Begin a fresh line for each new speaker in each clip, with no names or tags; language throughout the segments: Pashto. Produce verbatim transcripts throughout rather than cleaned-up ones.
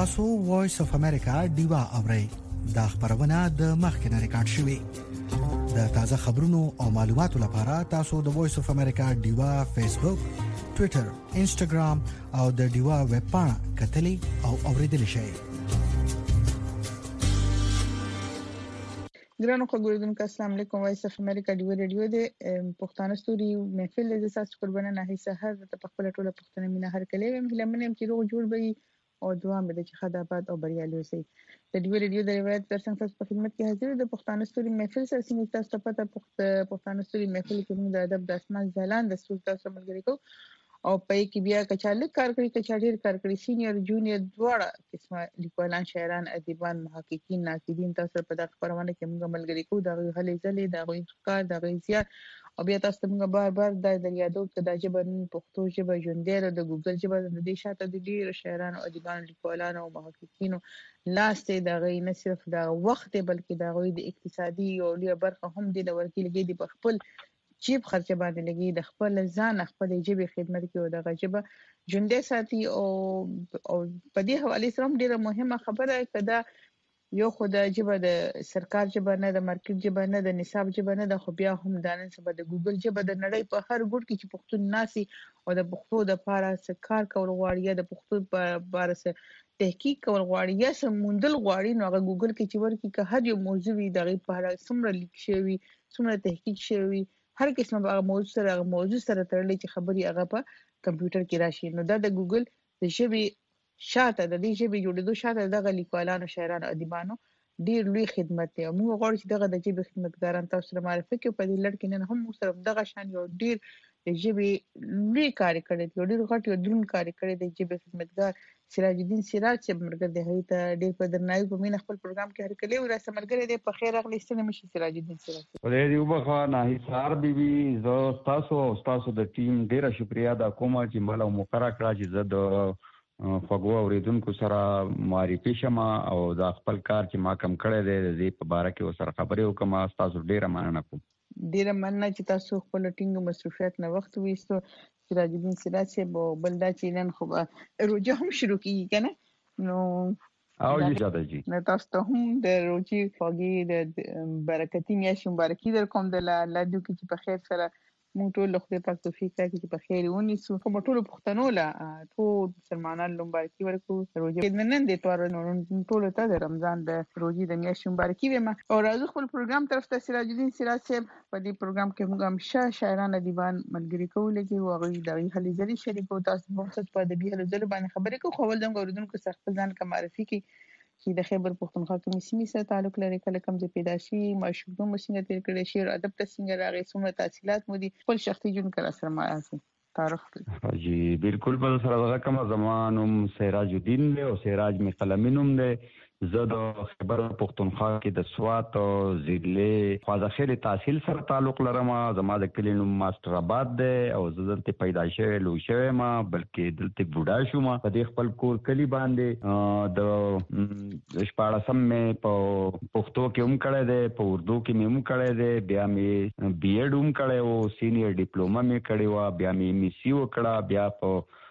تاسو وایس اف امریکا ډیوا اورئ دا خبرونه د مخکنه ریکارډ شوې د تازه خبرونو او معلوماتو لپاره تاسو د وایس اف امریکا ډیوا فیسبوک ټوئیټر انسټاګرام او د ډیوا ویب پاڼه کتلې او اوریدلې شئ.
ګرانو خبرونه السلام علیکم. وایس اف امریکا ډیو ریډیو د پښتانه ستوري محفل د تاسو قربانه نه هي سحر د خپل ټوله پښتنه مینه هر کله مهلمنه چې روغ جوړ وي او دوام به د خدابات او بریالي اوسئ. د ډیو ریډیو د روایت ترڅنګ تاسو په خدمت کې حاضر د پښتانه ستوري محفل سره سیمه تاسو ته پته پښتانه ستوري محفل کې موږ د ادب د اسمان ځلان د ستوري تاسو ملګری کو او په کې بیا کچاله کار کوي کچاډیر کار کوي سینیئر جونیئر دواړه قسمه لیکوالان شاعران ادیبان محققین ناقدین تاسو په دغه خبرونه کې موږ ملګری کو دا غلې ځلې دا غوي ښکار دا غوي زیات او بیا تاسو موږ بار بار د یادو کدا جبر پښتو ژبه ژوندې د ګوګل ژبه د دې شاته د ډیر شاعران او ادیبان لیکوالان او محققین لاسته دا غي نه صرف دا وخت بلکې دا غوي د اقتصادي او لوی برخه هم د ورکی لګي د خپل جیب خرچه باندې لګي د خپل ځان خپل جیب خدمت کې او د غجبه ژوندې ساتي او او په دې حواله سره ډیره مهمه خبره کده یو خدای جبه د سرکار جبه نه د مارکیټ جبه نه د نصاب جبه نه د خو بیا هم د نن سبا د ګوګل جبه د نړۍ په هر ګوټ کې چې پښتون ناسي او د پښتو د پاره سرکار کول غواړي د پښتو په بار سره تحقیق کول غواړي یا سموندل غواړي نو هغه ګوګل کې چې ورکی که هر یو موضوع وي دغه په اړه څومره لیک شوی څومره تحقیق شوی هر قسمه هغه موضوع سره هغه موضوع سره تړلې چې خبري هغه په کمپیوټر کې راشي نو دا د ګوګل د ژبې شاته د دې ژبې جوړېدو شاته دغه لیکوالانو شاعرانو ادیبانو ډیر لوی خدمت دی او موږ غواړو چې دغه د ژبې خدمتګاران تاسو سره معرفي کړو په دې لړ کې نه هم موږ سره دغه شان یو ډیر د ژبې لوی کار کړی دی ډیر غټ یو درون کار کړی دی ژبې خدمتګار سراج الدین سراج چې مرګ د هغه ته ډیر په درناوي په مين خپل پروګرام کې هر کله ورسره مرګ دی په خیر اغلی ستنه مشي سراج الدین سراج
ولې دی وبخا نه سار بیبي زه تاسو او تاسو د ټیم ډیره شکریا دا کوم چې مال او مقرره کړی چې زه د فغو اوریدونکو سره معرفي شمه او دا خپل کار چې ما کم کړی دی د دې په اړه کې وسره خبرې وکم تاسو ډیره مننه کوم
ډیره مننه چې تاسو خپل ټینګ مصروفیت نه وخت وېستو سراج الدین سراج سے بلدا چې نن خو روزه هم شروع کیږي کنه نو
او اجازه جی
نه تاسو ته هم د روزي فوګي د برکتی میاشت مبارکي در کوم د الله دې کې په خیر سره مونږ ټول خدای پاک توفیق راکړي چې په خیر ونیسو کوم ټول پښتنو لا ټول مسلمانانو مبارکي ورکو روزي نن د تور ټول ته د رمضان د روزي د میاشت مبارکي ویم او راځو خپل پروګرام طرف ته سراج الدین سراج صاحب په دې پروګرام کې موږ هم شاه شاعران ادیبان ملګری کولګي او غوي د هلي ځلې شریکو تاسو مقصد په ادبي هلي ځلې باندې خبرې کوو خو ول دغه اوریدونکو سره خپل ځان کا معرفي کی چې د خیبر پختونخوا کومې سیمې سره تعلق لري کله کوم ځای پیدا شي مشهور مو څنګه تیر کړی شعر ادب ته څنګه راغی څومره تحصیلات مو دي خپل شخصي جون کړه سره ما اسي تعارف
جی بالکل بل سره هغه کوم زمانم سراج الدین له او سراج می قلمینوم ده زه د خیبر پختونخوا کې د سوات او ضلع خواځخیل تحصیل سره تعلق لرم زما د کلینو ماستر آباد ده او زه دلته پیدا شوی لو شوی ما بلکې دلته بوډا شوم په دې خپل کور کلی باندې د شپاړسم مې په پښتو کې هم کړی دی په اردو کې مې هم کړی دی بیا مې بی ایډ هم کړی او سینیئر ډیپلوما مې کړی و بیا مې ایم سی وکړه بیا په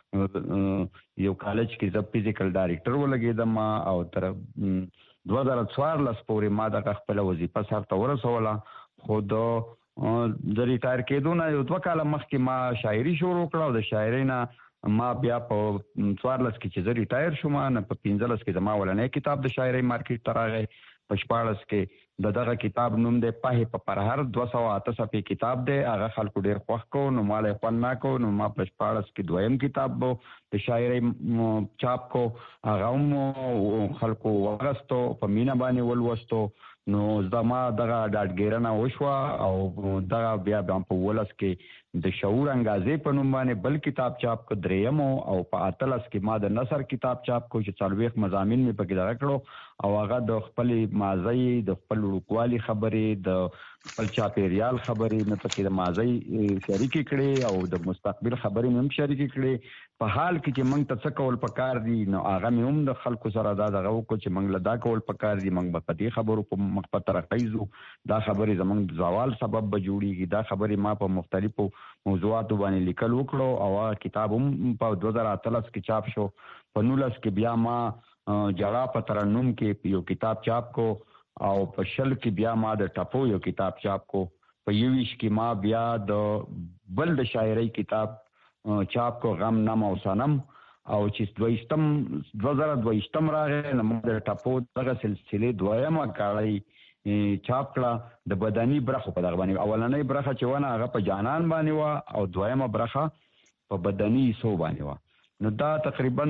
یو کالج کې زه فزیکل ډایریکټر ولګیدم او تر دوه هزار څوارلس پورې ما د خپل وظیفه سره ورسوله خو د د ریټایر کېدو نه یو دوه کاله مخکې ما شاعري شروع کړه او د شاعرۍ نه ما بیا په څوارلس کې چې زه ریټایر شوم نه په پنځلس کې زما ولنې کتاب د شاعرۍ مارکیټ ته راغی په شپاړس کې د دغه کتاب نوم دی پاهې په پرهر دوه سوه اته صفحې کتاب دی هغه خلکو ډېر خوښ کو نو ما له خوند نه کو نو ما په شپاړس کې دویم کتاب د شاعرۍ چاپ کو هغه هم خلکو واغستو په مینه باندې ولوستو نو زما دغه ډاډګیرنه وشوه او دغه بیا په ولس کې د شعور انګازې په نوم باندې بل کتاب چاپ کو دریم او په اتلس کې ما د نثر کتاب چاپ کو چې څلوېښت مضامین مې پکې دغه کړو او هغه د خپل ماضی د خپل وړوکوالي خبرې د خپل چاپیریال خبرې مې پکې د ماضی شریکې کړې او د مستقبل خبرې مې هم شریکې کړې په حال کې چې موږ ته څه کول پکار دي نو هغه مې هم د خلکو سره دا دغه وکړو چې موږ له دا کول پکار دي موږ به په دې خبرو په مخ په ترقۍ ځو دا خبرې زموږ د زوال سبب به جوړېږي دا خبرې ما په مختلفو موضوعاتو باندې لیکل وکړو او هغه کتاب هم په دوه هزار اتلس کې چاپ شو په نولس کې بیا ما جړه په ترنم کې یو کتاب چاپ کو او په شل کې بیا ما د ټپو یو کتاب چاپ کو په یویش کې ما بیا د بل د شاعرۍ کتاب چاپ کو غم نام او سنم او چې دویشتم دوه زره دویشتم راغی نو د ټپو دغه سلسله دویمه کړی چاپ کړه د بدني برخه په دغه باندې اولنۍ برخه چې ونه هغه په جانان باندې و او دویمه برخه په بدني سو باندې و نو دا تقریبا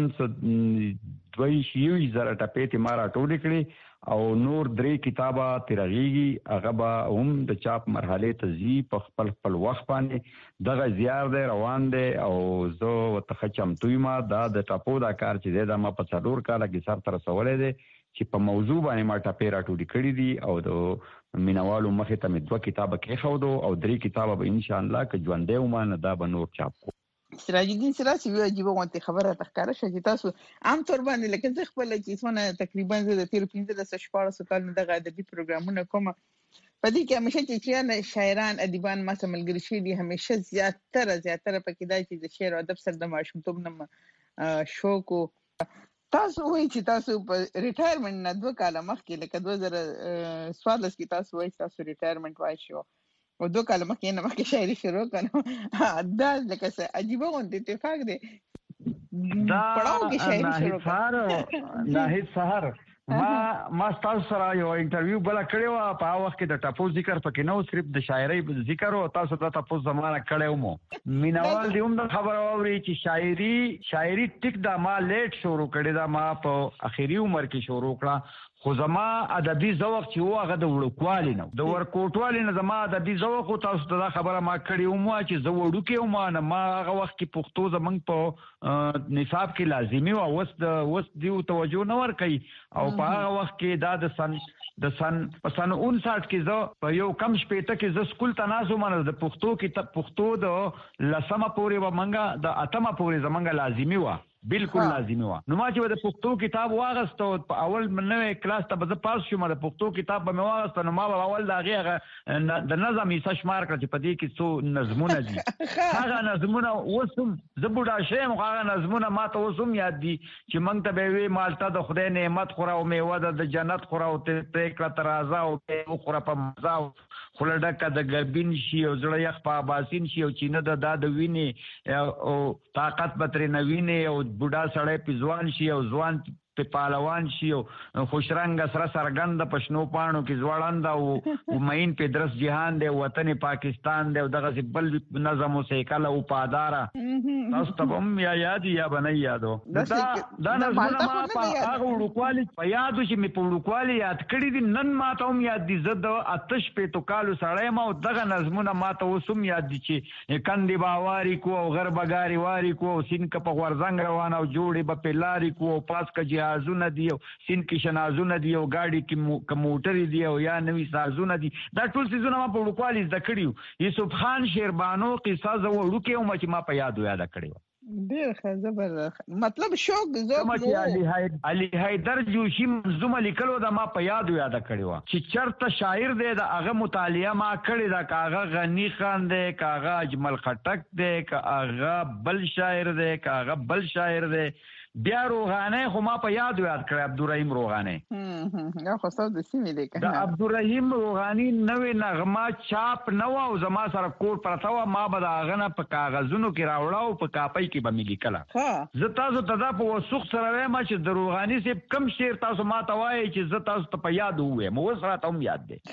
دوی شیوي زره ټپې ما راټولې کړې او نور درې کتابه ترغیږي هغه به هم د چاپ مرحله ته ځي په خپل خپل وخت باندې دغه زیار دی روان دی او زه ورته چمتو یم دا د ټپو دا کار چې دی دا ما په څلور کاله کې سر ته رسولی دی چې په موضوع باندې ما ټپې راټولې کړي دي او د مینوالو مخې ته مې دوه کتابه کېښودو او درې کتابه به انشاءالله که ژوندی وم نه دا به نور چاپ کو.
سراج الدین سراج یو عجیبه غونډه خبره تخکاره شوه چې تاسو عام طور باندې لکه زه خپل چې څونه تقریبا زه د تیر پنځه شپاړس کال نه دغه ادبي پروګرامونه کوم په دې کې همیشه چې شاعران ادیبان ما سره ملګري شي دي همیشه زیاتره زیاتره پکې دا چې د شعر او ادب سره د ماشومتوب نه شوق تاسو وایي چې تاسو په ریټایرمنټ نه دوه کاله مخکې لکه دوه زره څوارلس کې تاسو وایي تاسو ریټایرمنټ وایي او دوه کاله مخکې نه مخکې شاعري شروع کړو دا لکه څه عجیبه غونډه اتفاق دی
دا
پړاو کې شاعري شروع
کړو ناهید سحر ما ما تاسو سره یو انټرویو بل کړی و په هغه وخت کې د ټاپو ذکر پکې نو صرف د شاعرۍ ذکر او تاسو ته تاسو زمانہ کړو مو مینوال دی هم د خبر اوري چې شاعري شاعري ټیک دا ما لیټ شروع کړی دا ما په اخیری عمر کې شروع کړه خو زما ادبي ذوق چې و هغه د وړوکوالي نه د ورکوټوالي نه زما ادبي ذوق تاسو ته دا خبره ما کړی و مو چې زه وړوکی وم نه ما هغه وخت کې پښتو زمنګ په نصاب کې لازمي و اوس د اوس دیو توجه نه ور کوي او په هغه وخت کې دا د سن د سن په سن انسات کې زه په یو کم شپېته کې زه سکول ته ناسو منه د پښتو کې ته پښتو د لسمه پورې و منګه د اتمه پورې زمنګ لازمي و بالکل لازمي و نو ما چې د پښتو کتاب واغستو په اول نوې کلاس ته به پاس شوم د پښتو کتاب به مې واغستو نو ما به اول د هغه د نظم یې شمار کړ چې په دې کې څو نظمونه دي هغه نظمونه اوسم زه بوډا شوم هغه نظمونه ما ته اوسم یاد دي چې موږ ته به وي مالته د خدای نعمت خوره او میوه د جنت خوره او ته کړه ترازا او خوره په مزا خوله ډکه د ګربین شي او زړه یخ په اباسین شي او چینه د دا د وینې او طاقت به ترې نه وینې او بوډا سړی په ځوان شي او ځوان په پهلوان شي او خوشرنګ سره سرګند پښنو پانو کې ځوړند او مین په درس جهان دی وطن پاکستان دی او دغه بل نظم او سیکل او پادارا تاسو ته هم یا یاد یا بنای یادو دا دا نظمونه ما په هغه وړوکوالي په یادو چې می په وړوکوالي یاد کړی دي نن ما ته هم یاد دي زه د آتش په تو کالو سړی ما او دغه نظمونه ما ته اوسم یاد دي چې کندې باواری کو او غربګاری واری کو سین ک په ورزنګ روان او جوړې په پلاری کو پاس ک ازونه دی او سین کې شنازونه دی او گاډي کې موټر دی او یا نوې سازونه دي دا ټول سيزونه ما په وړوکوالي زده کړیو یوسف خان شیربانو قصه زو وړوکې او چې ما په یاد یاد کړیو
ډیر ښه زبردست مطلب شوق ذوق
علي حیدر علي حیدر جوشي منظومه لیکلو دا ما په یاد یاد کړیو چې چرته شاعر دی دا هغه مطالعه ما کړی دا کاغه غنی خان دی کاغه اجمل خټک دی کاغه بل شاعر دی کاغه بل شاعر دی بیا روغانه خو ما په یاد یاد کړ عبدالرحیم روغانه
هم یا خو څه د سیمې دی کنه
دا عبدالرحیم روغانی نوې نغمه چاپ نو او زما سره کور پرتا و ما به دا غنه په کاغذونو کې راوړاو په کاپۍ کې به مې لیکله
ها
زه تاسو ته دا په وسوخ سره ما چې د روغانی سي کم شعر تاسو ما ته وایي چې زه تاسو ته په یاد وې مو سره ته هم یاد دی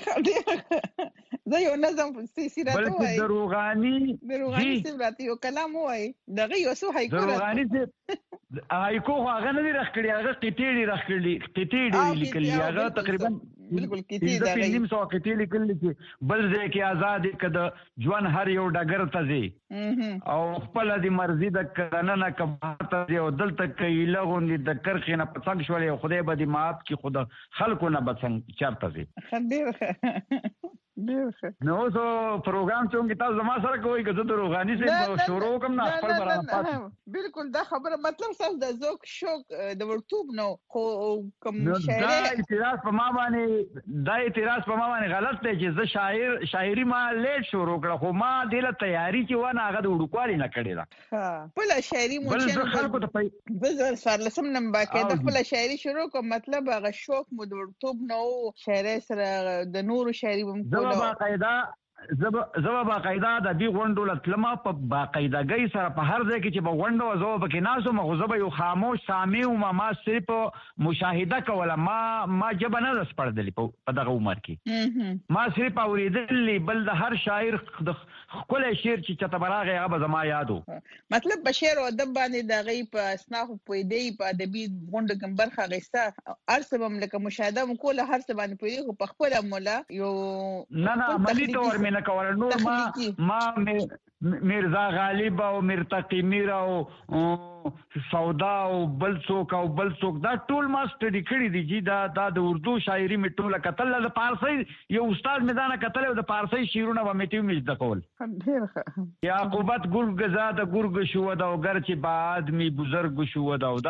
زه یو نظم سیسی راته وای
بلکې د روغانی
د روغانی سي راته یو کلام وای دغه یو څه هایکو
د روغانی سي هایکو هغه نه دی راخړی هغه قطعی راخړی قطعی لیکلی هغه تقریبا
بالکل قطعی دا
غي نیم سو قطعی لیکلی چې بل ځای کې آزاد کده ژوند هر یو ډګر ته زی او خپل د مرزي د کنه نه کماته دی او دلته کې لغوندې د کرخینه پڅنګ شولې خدای به دې مات کې خود خلکو نه بڅنګ چرته زی
خډیر
نو زه پروګرام چې موږ تاسو ما سره کوي که زه د روغاني سره شروع کوم نه خپل برابر
بالکل دا خبره مطلب تاسو د ذوق شوق د ورتوب نو خو کوم شاعر
دا اعتراض په ما باندې دا اعتراض په ما باندې غلط دی چې زه شاعر شاعري ما لیټ شروع کړه خو ما د له تیاری چې ونه هغه د وډکوالي نه کړی دا
ها بل شاعري مو
چې خلکو ته
بزر سره لسم نمبر کې د خپل شاعري شروع کوم مطلب هغه شوق مو د ورتوب نو شاعر سره د نورو شاعري هم
کوله باقاعده زب زب باقاعده د دې غونډو لتلمه په باقاعدګۍ سره په هر ځای کې چې په غونډو زو په کې ناسو مغزبه یو خاموش سامع او ما صرف مشاهده کوله ما ما جب نه رس پړدلی په دغه عمر کې ما صرف اوریدلی بل د هر شاعر د خپل شعر چې چته براغه هغه زما یادو
مطلب بشیر او ادب باندې د غي په اسناف په دې په ادبي غونډه کې برخه غیسته ارسه مملکه مشاهده کوله هر څه باندې په دې په خپل مولا یو
نه نه عملی تور مې نه کول نور ما ما میرزا غالب او مرتقی میر او سودا او بل څوک او بل څوک دا ټول ما سټډي کړی دي چې دا دا د اردو شاعري می ټوله کتل د فارسی یو استاد میدان کتل د فارسی شعرونه و میتیو می د کول یعقوبت گرگ زاد گرگ شو دا او گر چې با آدمی بزرگ شو دا او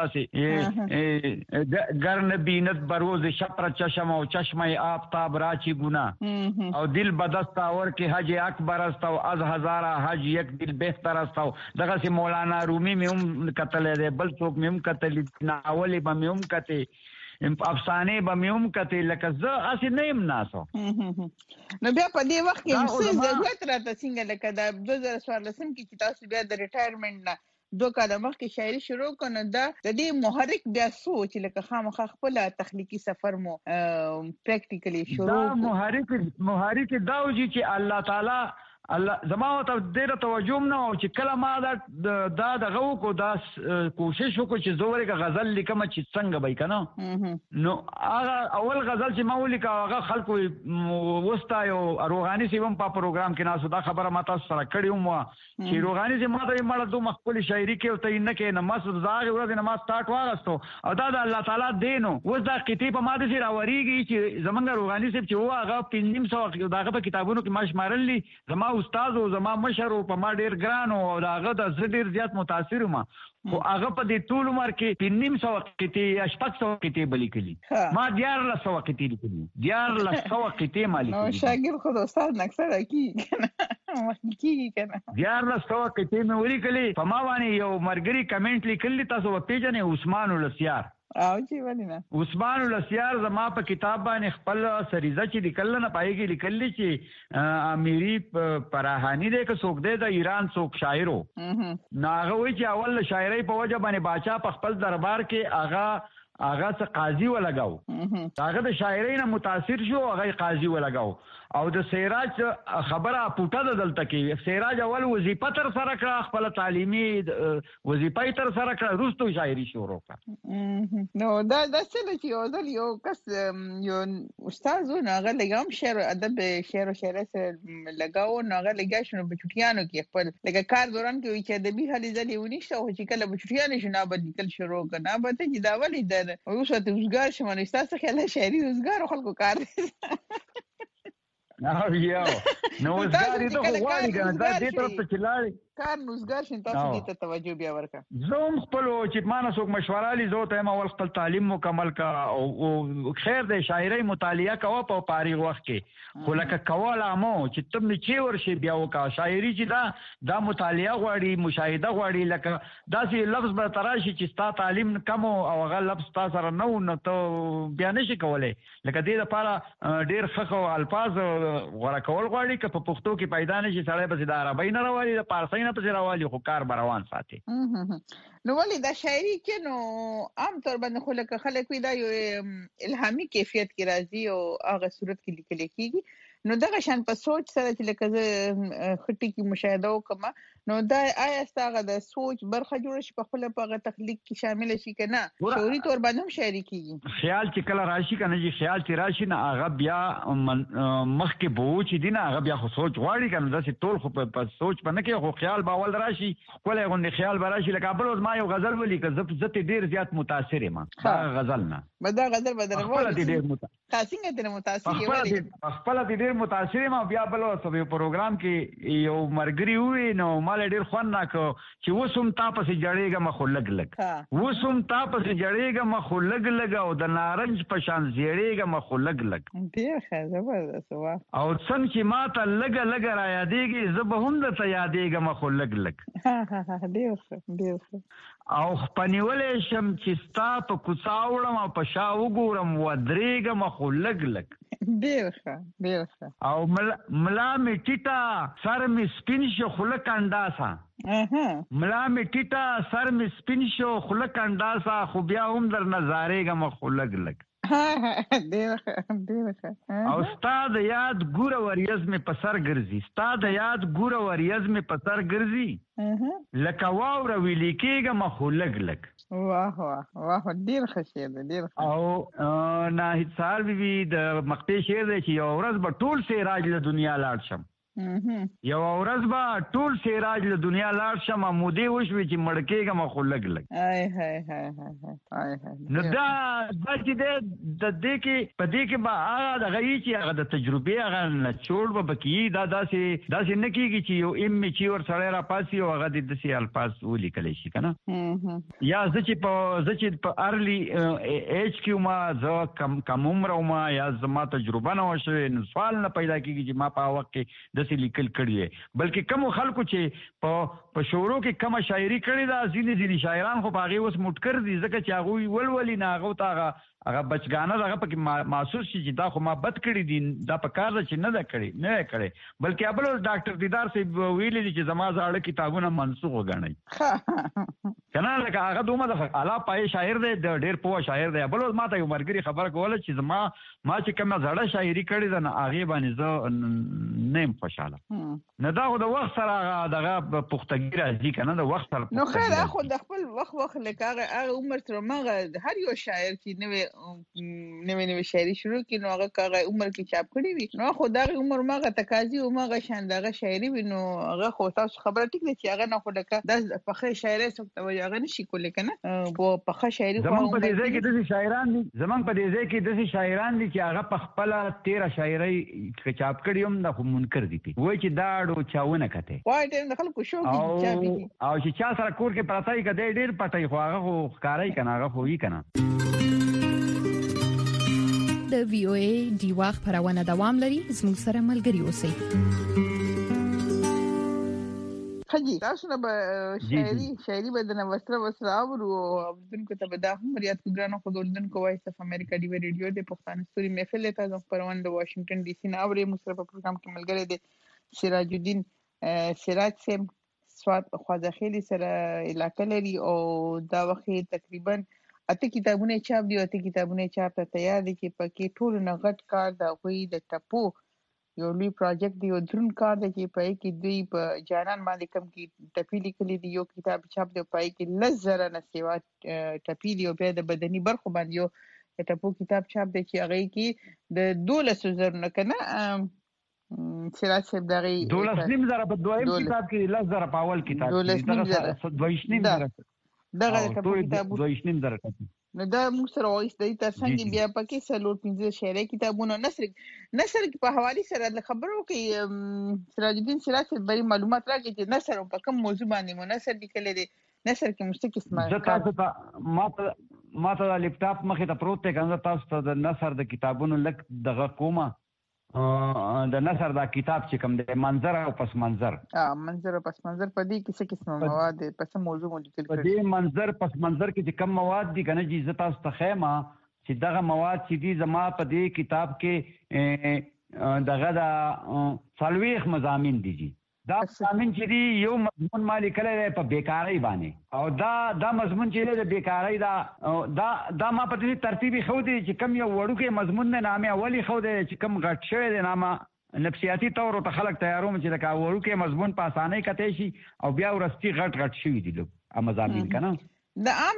داسې گر نبینت بروز شپر چشم او چشمه آفتاب راچی گنا او دل بدستا اور کې حج اکبر است او از هزاره حج یک دل بهتر است او دغه سي مولانا رومي می هم کتل دی بل څوک مې هم کتل ناولې به مې هم کتې افسانې به مې هم کتې لکه زه هسې نه یم ناسو
نو بیا په دې وخت کې څه ضرورت راته څنګه لکه د دوه زره څوارلسم کې چې تاسو بیا د ریټایرمنټ نه دوه کاله مخکې شاعري شروع کړه دا د دې محرک بیا سوچ لکه خامخا خپل تخلیقي سفر مو پریکټیکلی شروع
دا محرک محرک دا و چې الله تعالی الله زما ته ډېر توجه نه او چې کله ما دا دا دغه کو دا کوشش وکړ چې زوري غزل لیکم چې څنګه به کنه نو هغه اول غزل چې ما ولیکه هغه خلکو وستا یو روغاني سیوم په پروګرام کې ناسو دا خبره ما تاسو سره کړی وم چې روغاني چې ما ته مړه دوه مخکلي شاعري کې او ته نه کې نماز زاغ ورځ نماز سٹارټ واغستو او دا د الله تعالی دینو وز دا کتاب ما د سره وریږي چې زمونږ روغاني سیب چې هو هغه پنځم سو داغه په کتابونو کې ماش مارلي زما استاد او زما مشر او په ما ډیر ګران او داغه د ډیر زیات متاثر ما خو هغه په دې ټول عمر کې پنځم سو کې اشپک سو کې بلی کلی ما دیار له سو کې لیکلي دیار له سو کې مالک
نو شاګر خو استاد نکسر کی کنه کی کنه
دیار له سو کې مې ولیکلي په ما باندې یو مرګري کمنټ لیکلی تاسو په پیجنې عثمان الاسیار
او جی ولینا
عثمان الاسیار زما په کتاب باندې خپل سریزه چې لیکل نه پایږي لیکل چې امیری پراهانی دې که څوک دې د ایران څوک شاعرو ناغه وی چې اول شاعري په وجه باندې باچا په خپل دربار کې اغا اغا څه قاضي ولګاو هغه د شاعرۍ نه متاثر شو هغه قاضي ولګاو او د سیراج خبره پټه د دلته کې سیراج اول وظیفه تر سره کړه خپل تعلیمي وظیفه تر سره کړه روستو شاعري شروع کړه
نو دا د څه چې یو ځل یو کس یو استاد نو هغه لګام شعر ادب شعر او شاعر سره لګاو نو هغه لګا شنو په چټیانو کې خپل لکه کار دوران کې چې ادبي حالي ځلې ونیشته او چې کله په چټیانو شنو به لیکل شروع کړه به ته چې دا ولې د اوسه ته وزګار شمه تاسو خیال شاعري وزګار خلکو کار
او یو نو وزګاری ته غواړي کنه دا دې طرف ته چلاړي
کار نوزګار شین تاسو دې ته توجه بیا ورکړه
زوم خپل چې مانه څوک مشوره لې زو ته ما ول خپل تعلیم مکمل کا او خیر دې شاعري مطالعه کوه په فارغ وخت کې خو لکه کوله مو چې تم نه چی ورشي بیا وکا شاعري چې دا دا مطالعه غواړي مشاهده غواړي لکه داسې لفظ به تراشي چې ستا تعلیم کم او هغه لفظ تاسو سره نو نو ته بیا نشي کولای لکه دې لپاره ډیر خخو الفاظ غوړه کول غواړي که په پښتو کې پیدا نشي سړی به د عربی نه راوړي د فارسی نه پسې راوالي خو کار به روان ساتي
نو ولې دا شاعري کې نو عام طور باندې خو لکه خلک وي دا یو الهامي کیفیت کې راځي او هغه صورت کې لیکل کېږي نو دغه شان په سوچ سره چې لکه زه خټي کې مشاهده وکم نو دا آیا ستاسو د سوچ برخه جوړ شي په خپل په تخلیق کې شامل شي کنه شعوري تور باندې هم شاعري کیږي
خیال چې کله راشي کنه چې خیال چې راشي نه هغه بیا مخ کې بو چې دینه هغه بیا خو سوچ غواړي کنه دا چې ټول خو په سوچ باندې کې خو خیال باول راشي خپل غوندي خیال به راشي لکه بل ما یو غزل ولیکه زه زه ډیر زیات متاثر یم دا غزل نه
بدا غزل بدل
خپل ډیر متاثر
خاصه ته متاثر یم
خپل ډیر متاثر یم بیا بل اوسه یو پروګرام کې یو مرګري وي نو مال ډیر خوان نه کو چې وسوم تاسو جړېګه مخ لګ لګ وسوم تاسو جړېګه مخ لګ لګ او د نارنج په شان زیړېګه مخ لګ لګ
ډیر ښه زبردست وا
او څنګه چې ماته لګ لګ را یادېږي زه به هم د ته یادېګه مخ لګ لګ
ها ها ډیر ښه ډیر ښه
او خپنیولې شم چې ستا په کوڅاوړم او په شا وګورم ودرېګه مخ لګ لګ
ډیر ښه ډیر ښه
او ملا می ټیټا سر می سپین شو خلک انداسا ملا می ټیټا سر می سپین شو خلک انداسا خو بیا هم در نظارېګه مخ لګ لګ
ډیر ډیر
او استاد یاد ګوره وریز می په سر ګرځي استاد یاد ګوره وریز می په سر ګرځي لکه واوره ویلې کېږه مخ لګ لګ
واه واه واه ډیر ښه شعر دی ډیر
او ناهید سال بي د مقطع شعر دی چې یو ورځ به ټول سراج له دنیا لاړ شم یو ورځ به ټول سراج له دنیا لاړ شم مودې وشوي چې مړ کېږم خو لګ لګ
آی هاي هاي هاي هاي
نو دا د دې د دې کې په دې کې به هغه د غي چې هغه د تجربه هغه نه جوړ به بکی دا داسې داسې نه کېږي چې یو ام چې ور سره را پاسي او هغه د دسي الفاظ ولیکل شي کنه یا زه چې په زه چې په ارلی ایج کې ما زه کم کم عمر ما یا زما تجربه نه وشوي نو سوال نه پیدا کېږي چې ما په وخت کې داسې لیکل کړی بلکې کوم خلکو چې په په شورو کې کوم شاعري کړې ده ځینې ځینې شاعران خو باغې اوس مټکر دي ځکه چې هغه ولولي نه هغه تاغه هغه بچګانه هغه پکې محسوس شي چې دا خو ما بد کړی دي دا په کار چې نه ده کړی نه کړی بلکې ابل ډاکټر دیدار سي ویلي چې زما زاړه کتابونه منسوخ وګڼي کنه لکه هغه دومره د اعلی پای شاعر دی د ډیر پوه شاعر دی ابل ما ته یو مرګري خبره کوله چې زما ما چې کومه زړه شاعري کړې ده نه هغه باندې زه نیم خوشاله نه دا خو د وخت سره دغه پختګی راځي کنه د وخت سره
نو خیر خو د خپل وخت وخت لکه هغه عمر تر مغه هر یو شاعر چې نوې نوې نوې شاعري شروع کړي نو هغه هغه عمر کې چاپ کړی وي نو خو دا عمر مغه تقاضي او مغه شاندغه شاعري وي نو هغه خو تاسو خبره ټیک دي چې هغه نه خو دغه د پخې شاعري څخه ته هغه نشي کولای کنه وو پخې شاعري خو
زمونږ په دې ځای کې د شاعران دي زمونږ په دې ځای کې د شاعران دي چې هغه په خپل تیرا شاعري چاپ کړی هم د منکر دي وای چې دا اډو چاونه کته
وای ته د خلکو شوق دي چاپي
او چې چا سره کور کې پراتای کده ډیر پټای خو هغه خو ښکارای کنه هغه خو وی کنه
د وی او ای دی واخ پرونه دوام لري زموږ سره ملګری اوسئ
حجي تاسو نه شاعري شاعري بدنه وستر وستر اورو دونکو ته به دا هم ریاض ګرانو خو دونکو وایس اف امریکا دی ریډیو د پښتون ستوري محفل ته تاسو پرونه د واشنگټن ډي سي نه اوري مصرف پروګرام کې ملګری دی سراج الدین سراج سیم سواد خواځخیلی سره علاقه لري او دا وخت تقریبا اته کتابونه چاپ دي اته کتابونه چاپ ته تیار دي چې پکې ټول نغټ کار دا کوئی د ټپو یو لوی پروجیکټ دی او درون کار دی چې پای کې دوی په جانان باندې کم کې ټپی لیکلي دی یو کتاب چاپ دی پای کې لزر نه سیوا ټپی دی او په د بدني برخو باندې یو ټپو کتاب چاپ دی چې هغه کې د دولس زر نه کنه سراج صاحب دغه
دولس نیم زره په دویم کتاب کې لس زره په اول کتاب
دولس نیم زره
دویش نیم زره
دغه ټپو کتاب
دویش نیم زره
نو دا موږ سره وایي د تر څنګه بیا پکې سلور پنځه شعري کتابونه نثر نثر په حواله سره د خبرو کې سراج الدین سراج بری معلومات راکړي چې نثر په کوم موضوع باندې منثر لیکل دي نثر کې مستقیم
زه تاسو ته ما ما ته لپټاپ مخې ته پروت دی کنه تاسو ته د نثر د کتابونو لک دغه کومه د نثر دا کتاب چې کوم د منظر او پس منظر
اه منظر او پس منظر په دې کې څه قسم مواد پس موضوع مو لیکل
په دې منظر پس منظر کې چې کوم مواد دي کنه چې عزت تاسو ته خیمه چې دغه مواد چې دي زما په دې کتاب کې دغه دا څلويخ مضامین دي جی دا مضامین چې دي یو مضمون مالي کله په بیکاری باندې او دا دا مضمون چې د بیکاری دا دا دا ما په دې ترتیبي خو دي چې کم یو وړو کې مضمون نه نامه اولی خو دي چې کم غټ شوی دی نامه نفسیاتي تور ته خلک تیاروم چې لکه ورکه مضمون په اسانۍ کته شي او بیا ورستي غټ غټ شي دي لو امزامین کنه
د عام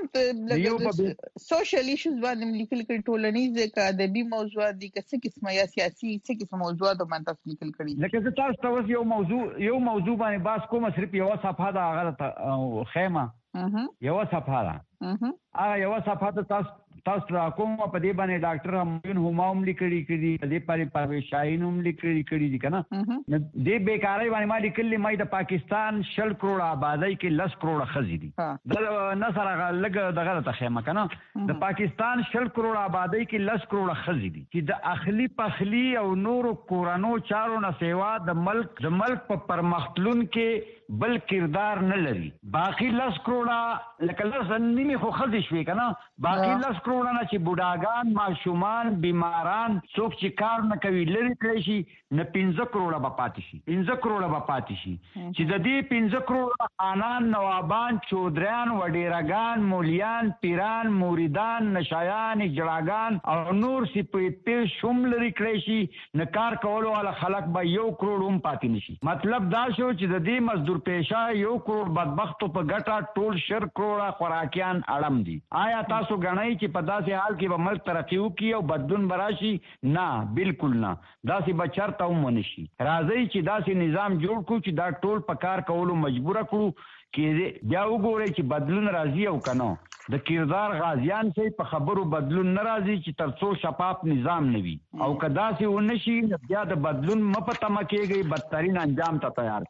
سوشل ایشوز باندې لیکل کړي ټولنیز کا ادبي موضوعات دي که څه قسمه یا سیاسي څه قسم موضوعات باندې تاسو لیکل کړي
لکه زه تاسو ته اوس یو موضوع یو موضوع باندې باس کوم صرف یو صفحه دا هغه خیمه یو صفحه دا هغه یو صفحه تاسو تاسو را کوم په دې باندې ډاکټر همون همام لیکلي کړي دې پاره په شاینوم لیکلي کړي دي کنه دې بیکارای باندې ما لیکلي مې د پاکستان شل کروڑ آبادی کې لس کروڑ خزي دي د نصر لګ دغه ته خیمه کنه د پاکستان شل کروڑ آبادی کې لس کروڑ خزي دي چې د اخلي پخلي او نور کورانو چارو نه سیوا د ملک د ملک په پرمختلون کې بل کردار نه لري باقی لس کروڑ لکه لس نیمه خو خزي شوي کنه باقی لس کروڑ نه چې بوډاګان ماشومان بیماران څوک چې کار نه کوي لري کړی شي نه پنځه کروڑه به پاتې شي پنځه کروڑه به پاتې شي چې د دې پنځه کروڑه خانان نوابان چودریان وډیرګان مولیان پیران موریدان نشایان جړاګان او نور سپېټ شوم لري کړی شي نه کار کولو والا خلک به یو کروڑ هم پاتې نشي مطلب دا شو چې د دې مزدور پیشه یو کروڑ بدبختو په ګټه ټول شر کروڑه خوراکیان اړم دي آیا تاسو غنئ چې په داسې حال کې به ملک ترقی وکړي او بدلون براشي نه بالکل نه داسې بچرته هم ونشي راځي چې داسې نظام جوړ کړو چې دا ټول په کار کولو مجبور کړو کې بیا وګورئ چې بدلون راځي او کنه د کردار غازیان سي په خبرو بدلون ناراضي چې ترڅو شفاف نظام نوي او کدا سي ونشي بیا د بدلون مپتمه کېږي بدترین انجام ته تیار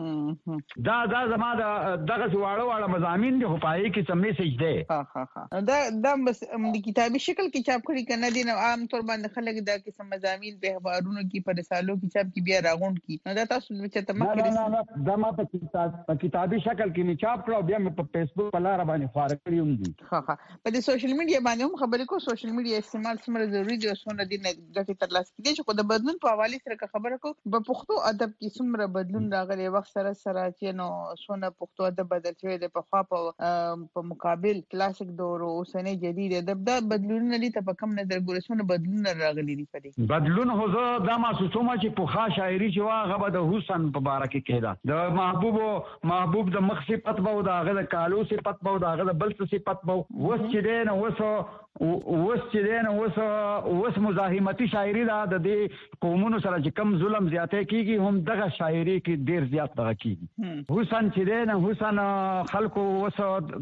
کړي دا دا زما دغه واړه واړه مضامین دي خپای کې څه میسج دی
ها ها ها دا دا بس د کتابي شکل کې چاپ کړي کنه دي نو عام طور باندې خلک دا قسم مضامین به خبرونو کې په رسالو کې چاپ کې بیا راغون کې دا تاسو چې تمکه
نه نه دا ما په کتاب په کتابي شکل کې می چاپ کړو بیا مې په فیسبوک په لار باندې خبر کړی هم
ها ها په دې سوشل میډیا باندې هم خبرې کو سوشل میډیا استعمال څومره ضروری دی او څومره دي نه د ترلاسه کېدای شي خو د بدلون په حواله سره خبره کو په پښتو ادب کې څومره بدلون راغلی وخت سره سره چې نو څونه پښتو ادب بدل شوی دی په خوا په مقابل کلاسیک دور او اوسنۍ جدید ادب دا بدلون نه دي ته په کم نظر ګورې څونه بدلون راغلي دي په دې
بدلون هو زه دا محسوسوم چې په خا شاعري چې واغه به د حسن په باره کې کېده د محبوب محبوب د مخ صفت به د هغه د کالو صفت به د هغه د بل صفت به وس چې دی نو وس وس چې دی نو وس وس مزاحمتي شاعري دا د دې قومونو سره چې کم ظلم زیاتې کیږي هم دغه شاعري کې ډیر زیات دغه کیږي حسن چې دی نو حسن خلکو وس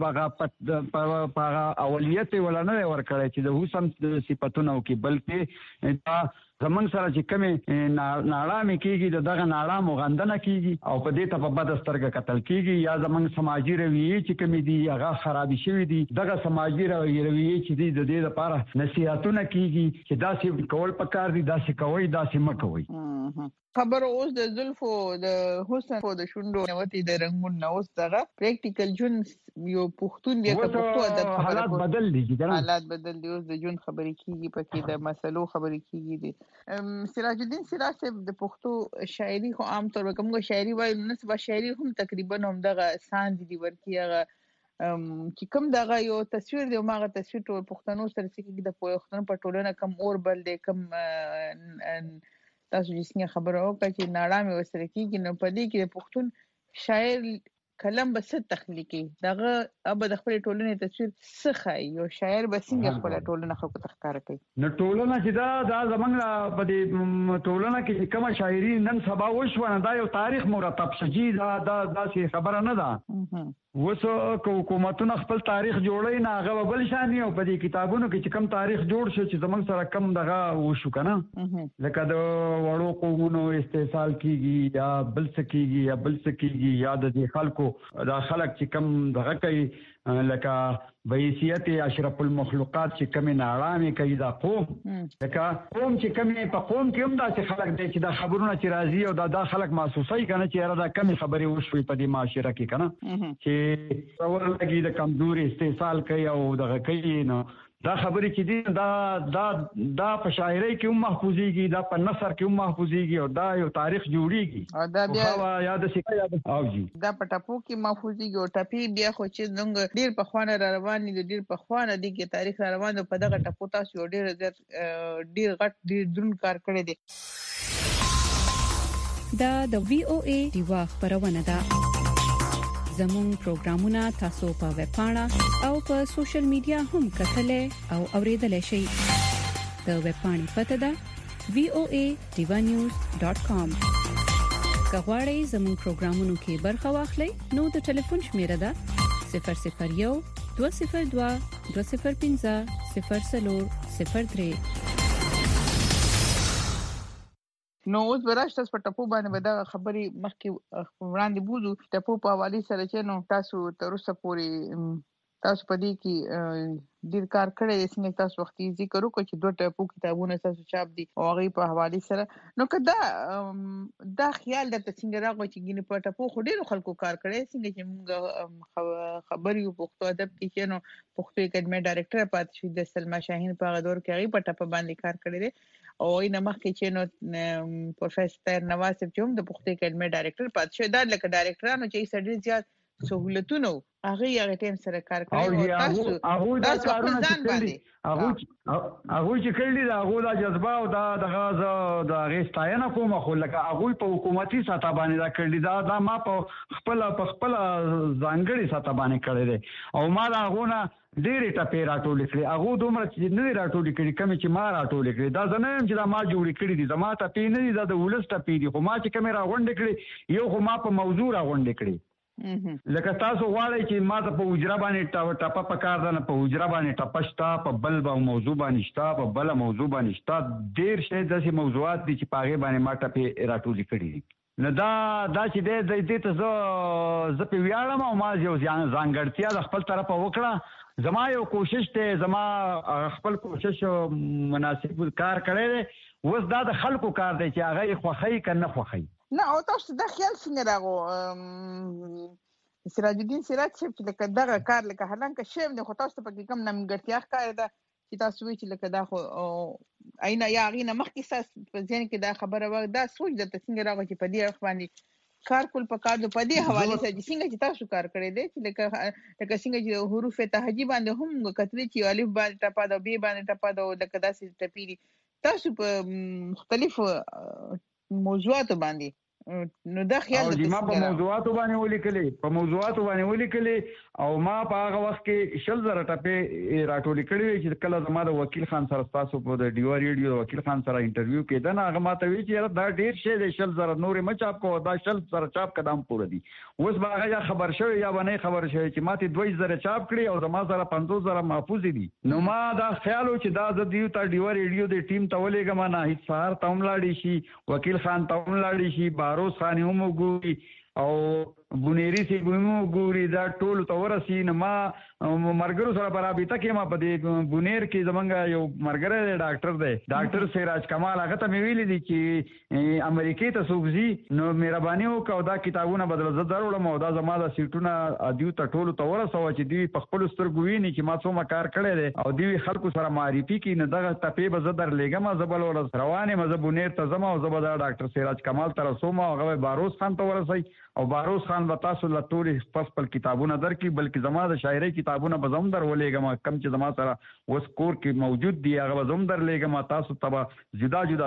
هغه په اولیت ولنه ورکړي چې د حسن صفاتونو کې بلکې دا زمون سره چې کمی ناړامې کیږي دغه ناړام غندنه کیږي او په دې ته په بد سترګه قتل کیږي یا زمون سماجی رویه چې کمی دي هغه خرابې شوی دي دغه سماجی رویه چې دي د دې لپاره نصيحتونه کیږي چې داسې کول پکار دي داسې کوي داسې مکوي
خبر اوس د زلفو د حسن او د شوندو نوتی د رنگون نوس دغه پریکټیکل جون یو پښتون بیا د پښتو ادب
حالات بدل دي
حالات بدل دي اوس د جون خبرې کیږي پکې د مسلو خبرې کیږي دي سراج الدین سراج صاحب د پښتو شاعري خو عام طور کومه شاعري وایي نو سبا شاعري هم تقریبا هم دغه سان دي ورکیغه چې کوم دغه یو تصویر دی ماغه تصویر ټول پښتنو سره چې د پښتون په ټولنه کم اور بل دی کم تاسو چې څنګه خبره وکړه چې ناړامې وسره کېږي نو په دې کې د پښتون شاعر کلم به څه تخلیقي دغه اب د خپل ټولنې تصویر څه ښایي یو شاعر به څنګه خپل ټولنه خلکو ته ښکاره کوي
نو ټولنه چې دا دا زمونږ په دې ټولنه کې کومه شاعري نن سبا وشو دا یو تاریخ مرتب شي دا دا داسې خبره نه ده وسو حکومتونه خپل تاریخ جوړی نه هغه بل شان یو په دې کتابونو کې چې کم تاریخ جوړ شو چې زمونږ سره کم دغه وشو کنه لکه د وړو قومونو استحصال کیږي یا بل څه کیږي یا بل څه کیږي یا د خلکو دا خلک چې کم دغه کوي لکه بحیثیت اشرف المخلوقات چې کمی ناړامې کوي دا قوم لکه قوم چې کمی په قوم کې هم دا چې خلک دی چې دا خبرونه چې راځي او دا دا خلک محسوسوي کنه چې یاره دا کمی خبرې وشوي په دې معاشره کې کنه چې څور لګي د کمزوري استحصال کوي او دغه کوي نو دا خبرې چې دي دا دا دا په شاعرۍ کې هم محفوظيږي دا په نثر کې هم محفوظيږي او دا یو تاریخ جوړيږي
او دا بیا
یاد سکه یاد او جی
دا په ټاپو کې محفوظيږي او ټاپي بیا خو چې څنګه ډیر په خوانه را روان دي ډیر په خوانه دي کې تاریخ را روان دی په دغه ټاپو تاسو ډیر ډیر غټ ډیر درون کار کړی دی
دا د وی او ای دیوا خبرونه ده. زموږ پروگرامونه تاسو په ویب پاڼه او په سوشل میډیا هم کتلای او اوریدلای شئ. د ویب پاڼې پته ده وی او ای دیوا نیوز ډاټ کام. کغواړئ زموږ پروگرامونو کې برخه واخلئ نو د ټلیفون شمیره ده صفر صفر یو دوه صفر دوه دوه صفر پنځه صفر صفر صفر درې.
نو اوس براش تاسو په ټپو باندې به دا خبري مخکې وړاندې بوزو. ټپو په حواله سره چې نو تاسو تر اوسه پورې تاسو په دې کې ډیر کار کړی دی. څنګه تاسو وختي ذکر وکړو چې دوه ټپو کتابونه تاسو چاپ دي او هغه په حواله سره نو کدا دا خیال درته څنګه راغی چې ګینه په ټپو خو ډیر خلکو کار کړی څنګه چې موږ خبري په پښتو ادب کې چې نو پښتو اکیډمي ډایریکټر پات شو د سلمہ شاهین په غدور کې هغه په ټپ باندې کار کړی دی او اینه مخکې چې نو پروفیسور نواز صاحب چې هم د پښتو اکیډمي ډایریکټر پات شو دا لکه ډایریکټرانو چې سړي زیات سہولتونه هغه یې ټیم سره کار کوي او تاسو
هغه دا کارونه چې هغه هغه چې کړي دا هغه د جذبه او دا دغه د غیستاینه کومه خو لکه هغه په حکومتي سطح باندې دا کړي دا دا ما په خپل په خپل ځانګړي سطح باندې کړی دی او ما دا هغه نه ډېرې ټپې راټولې کړې هغه دومره چې نه راټولې کړي کمې چې ما راټولې کړې دا زه نه یم چې دا ما جوړې کړي دي زما ټپې نه دي دا د ولس ټپې دي خو ما چې کمې راغونډې کړې یو خو ما په موضوع راغونډې کړې لکه تاسو غواړئ چې ما ته په حجره باندې ټاپه پکار ده نه په حجره باندې ټاپه شته په بل به موضوع باندې شته په بل موضوع باندې شته ډېر شی داسې موضوعات دي چې په هغې باندې ما ټپې راټولې کړي دي نو دا دا چې دی دې ته زه زه پې ویاړم او ما یو ځانګړتیا د خپل طرفه وکړه زما یو کوشش دی زما خپل کوشش مناسب کار کړی دی اوس دا د خلکو کار دی چې هغه یې خوښوي که نه خوښوي
نه او تاسو دا خیال څنګه راغو سراج الدین سراج چې لکه دغه کار لکه هلنګ شیم نه خو تاسو په کې کم نمګړتیا ښکاري ده چې تاسو وی چې لکه دا خو اینا یا غینه مخکې ساس په ځین کې دا خبره و دا سوچ د څنګه راغو چې په دې اړه باندې کار کول په کار د پدې حواله سره څنګه چې تاسو کار کړی دی چې لکه لکه څنګه چې حروف تهجی باندې هم کتلې چې الف باندې ټپه دا بي باندې ټپه دا لکه داسې ټپې تاسو په مختلفو موضوعاتو باندې نو دا خیال
د ما په موضوعاتو باندې ولیکلې په موضوعاتو باندې ولیکلې او ما په هغه وخت کې شل زره ټپې راټولې کړې وې چې کله زما د وکیل خان سره تاسو په د ډیوا ریډیو د وکیل خان سره انټرویو کېده نه هغه ماته وی چې دا ډېر شی دی شل زره نورې مه چاپ کوه دا شل زره چاپ قدم پوره دي اوس به هغه یا خبر شوی یا به نه خبر شوی چې ماتې دوه زره چاپ کړي او زما سره پنځوس زره محفوظ دي نو ما دا خیال و چې دا زه دیو ته ډیوا ریډیو د ټیم ته ولېږم نه هیڅ سهار ته هم لاړې شي وکیل خان ته هم لاړې شي باروز خان هم وګوري او بونيري سي ګمو ګوري دا ټول تورسي نه ما مرګرو سره برابر کې ما په دې بونير کې زمونږ یو مرګره ډاکټر دی ډاکټر سراج کمال هغه ته مې ویلي دي چې امریکای ته سوبزي نو مهرباني وکاو دا کتابونه بدل زه درولم او دا زما د سیټونه ادیو ته ټول تورسو چې دی په خپل سترګو ویني چې ما څومره کار کړی دی او دی خلکو سره معرفي کې نه دغه ټپې به زه درلېږم زه بل ورځ روانې مزه بونير ته زما او زه به دا ډاکټر سراج کمال ته رسوم او هغه باروز خان ته ورسوي او باروز خان به تاسو له ټولې خپل کتابونه درکړي بلکې زما د شاعرۍ کتابونه به زم در ولېږم کم چې زما سره اوس کور کې موجود دي هغه به زم در لېږم تاسو ته به جدا جدا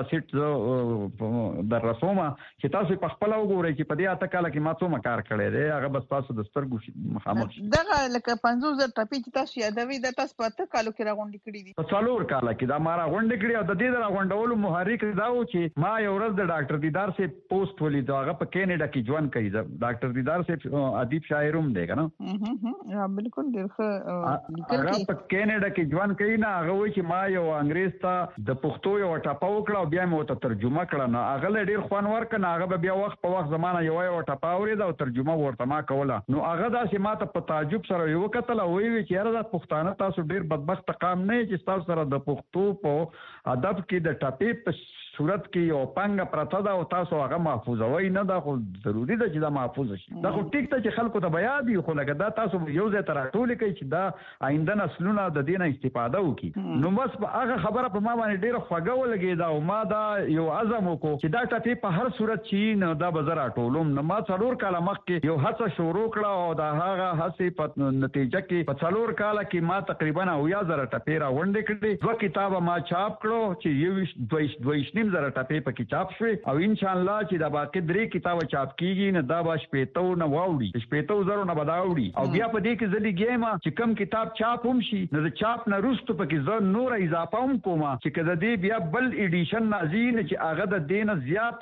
سیټ در رسوم چې تاسو په خپل وګورئ چې په دې اته کاله کې ما څومره کار کړی دی هغه بس تاسو د سترګو مخامخ شي
دغه لکه پنځوس زره ټپې چې تاسو یادوي د تاسو په اته کالو کې راغونډې کړي دي
په څلور کاله کې دا ما راغونډې کړي او د دې د راغونډولو محرک دا و چې ما یو ورځ د ډاکټر دیدار سي پوسټ ولید هغه په کینیډا کې ژوند کوي ډاکټر دیدار سي ادیب شاعر هم دی کنه
ها بالکل ډېر
هغه په کینیډا کې ژوند کوي نه هغه وایي چې ما یو انګريز ته د پښتو یو ټاپه وکړه او بیا مې ورته ترجمه کړه نو هغه له ډېر خوان ورک نه هغه بیا وخت په وخت زمانه یو یو ټاپه اورید او ترجمه ورته ما کوله نو هغه داسې ما ته په تعجب سره یو کتل او وی چې یاره دا پښتانه تاسو ډېر بدبخت قام نه چې تاسو سره د پښتو په ادب کې د ټاپې په صورت کې یو پنګ پرته ده او تاسو هغه محفوظوي نه دا خو ضروری ده چې دا محفوظ شي دا خو ټیک ته چې خلکو ته بیا دی خو لکه دا تاسو یو ځای تر ټول کوي چې دا آینده نسلونه د دې نه استفاده وکړي نو بس هغه خبره په ما باندې ډیره خوږه ولګي دا او ما دا یو عزم وکړو چې دا ټاپې په هر صورت چې نو دا بازار ټولوم نو ما څلور کاله مخکې یو هڅه شروع کړه او دا هغه هڅې په نتیجه کې په څلور کاله کې ما تقریبا اویا زره ټاپې را وړاندې کړې دوه کتابه ما چاپ کړو چې یو دویش دویش نیم زره ټاپې پکې چاپ شوې او ان شاء الله چې دا باقي درې کتابه چاپ کیږي نه دا باش پېتو نه واوړي شپېتو زره نه بداوړي او بیا په دې کې ځلې ګیم چې کم کتاب چاپ هم شي نو د چاپ نه رستو پکې ځ نور اضافه هم کوم چې کله دې بیا بل ایډیشن نازین چې هغه د دینه زیات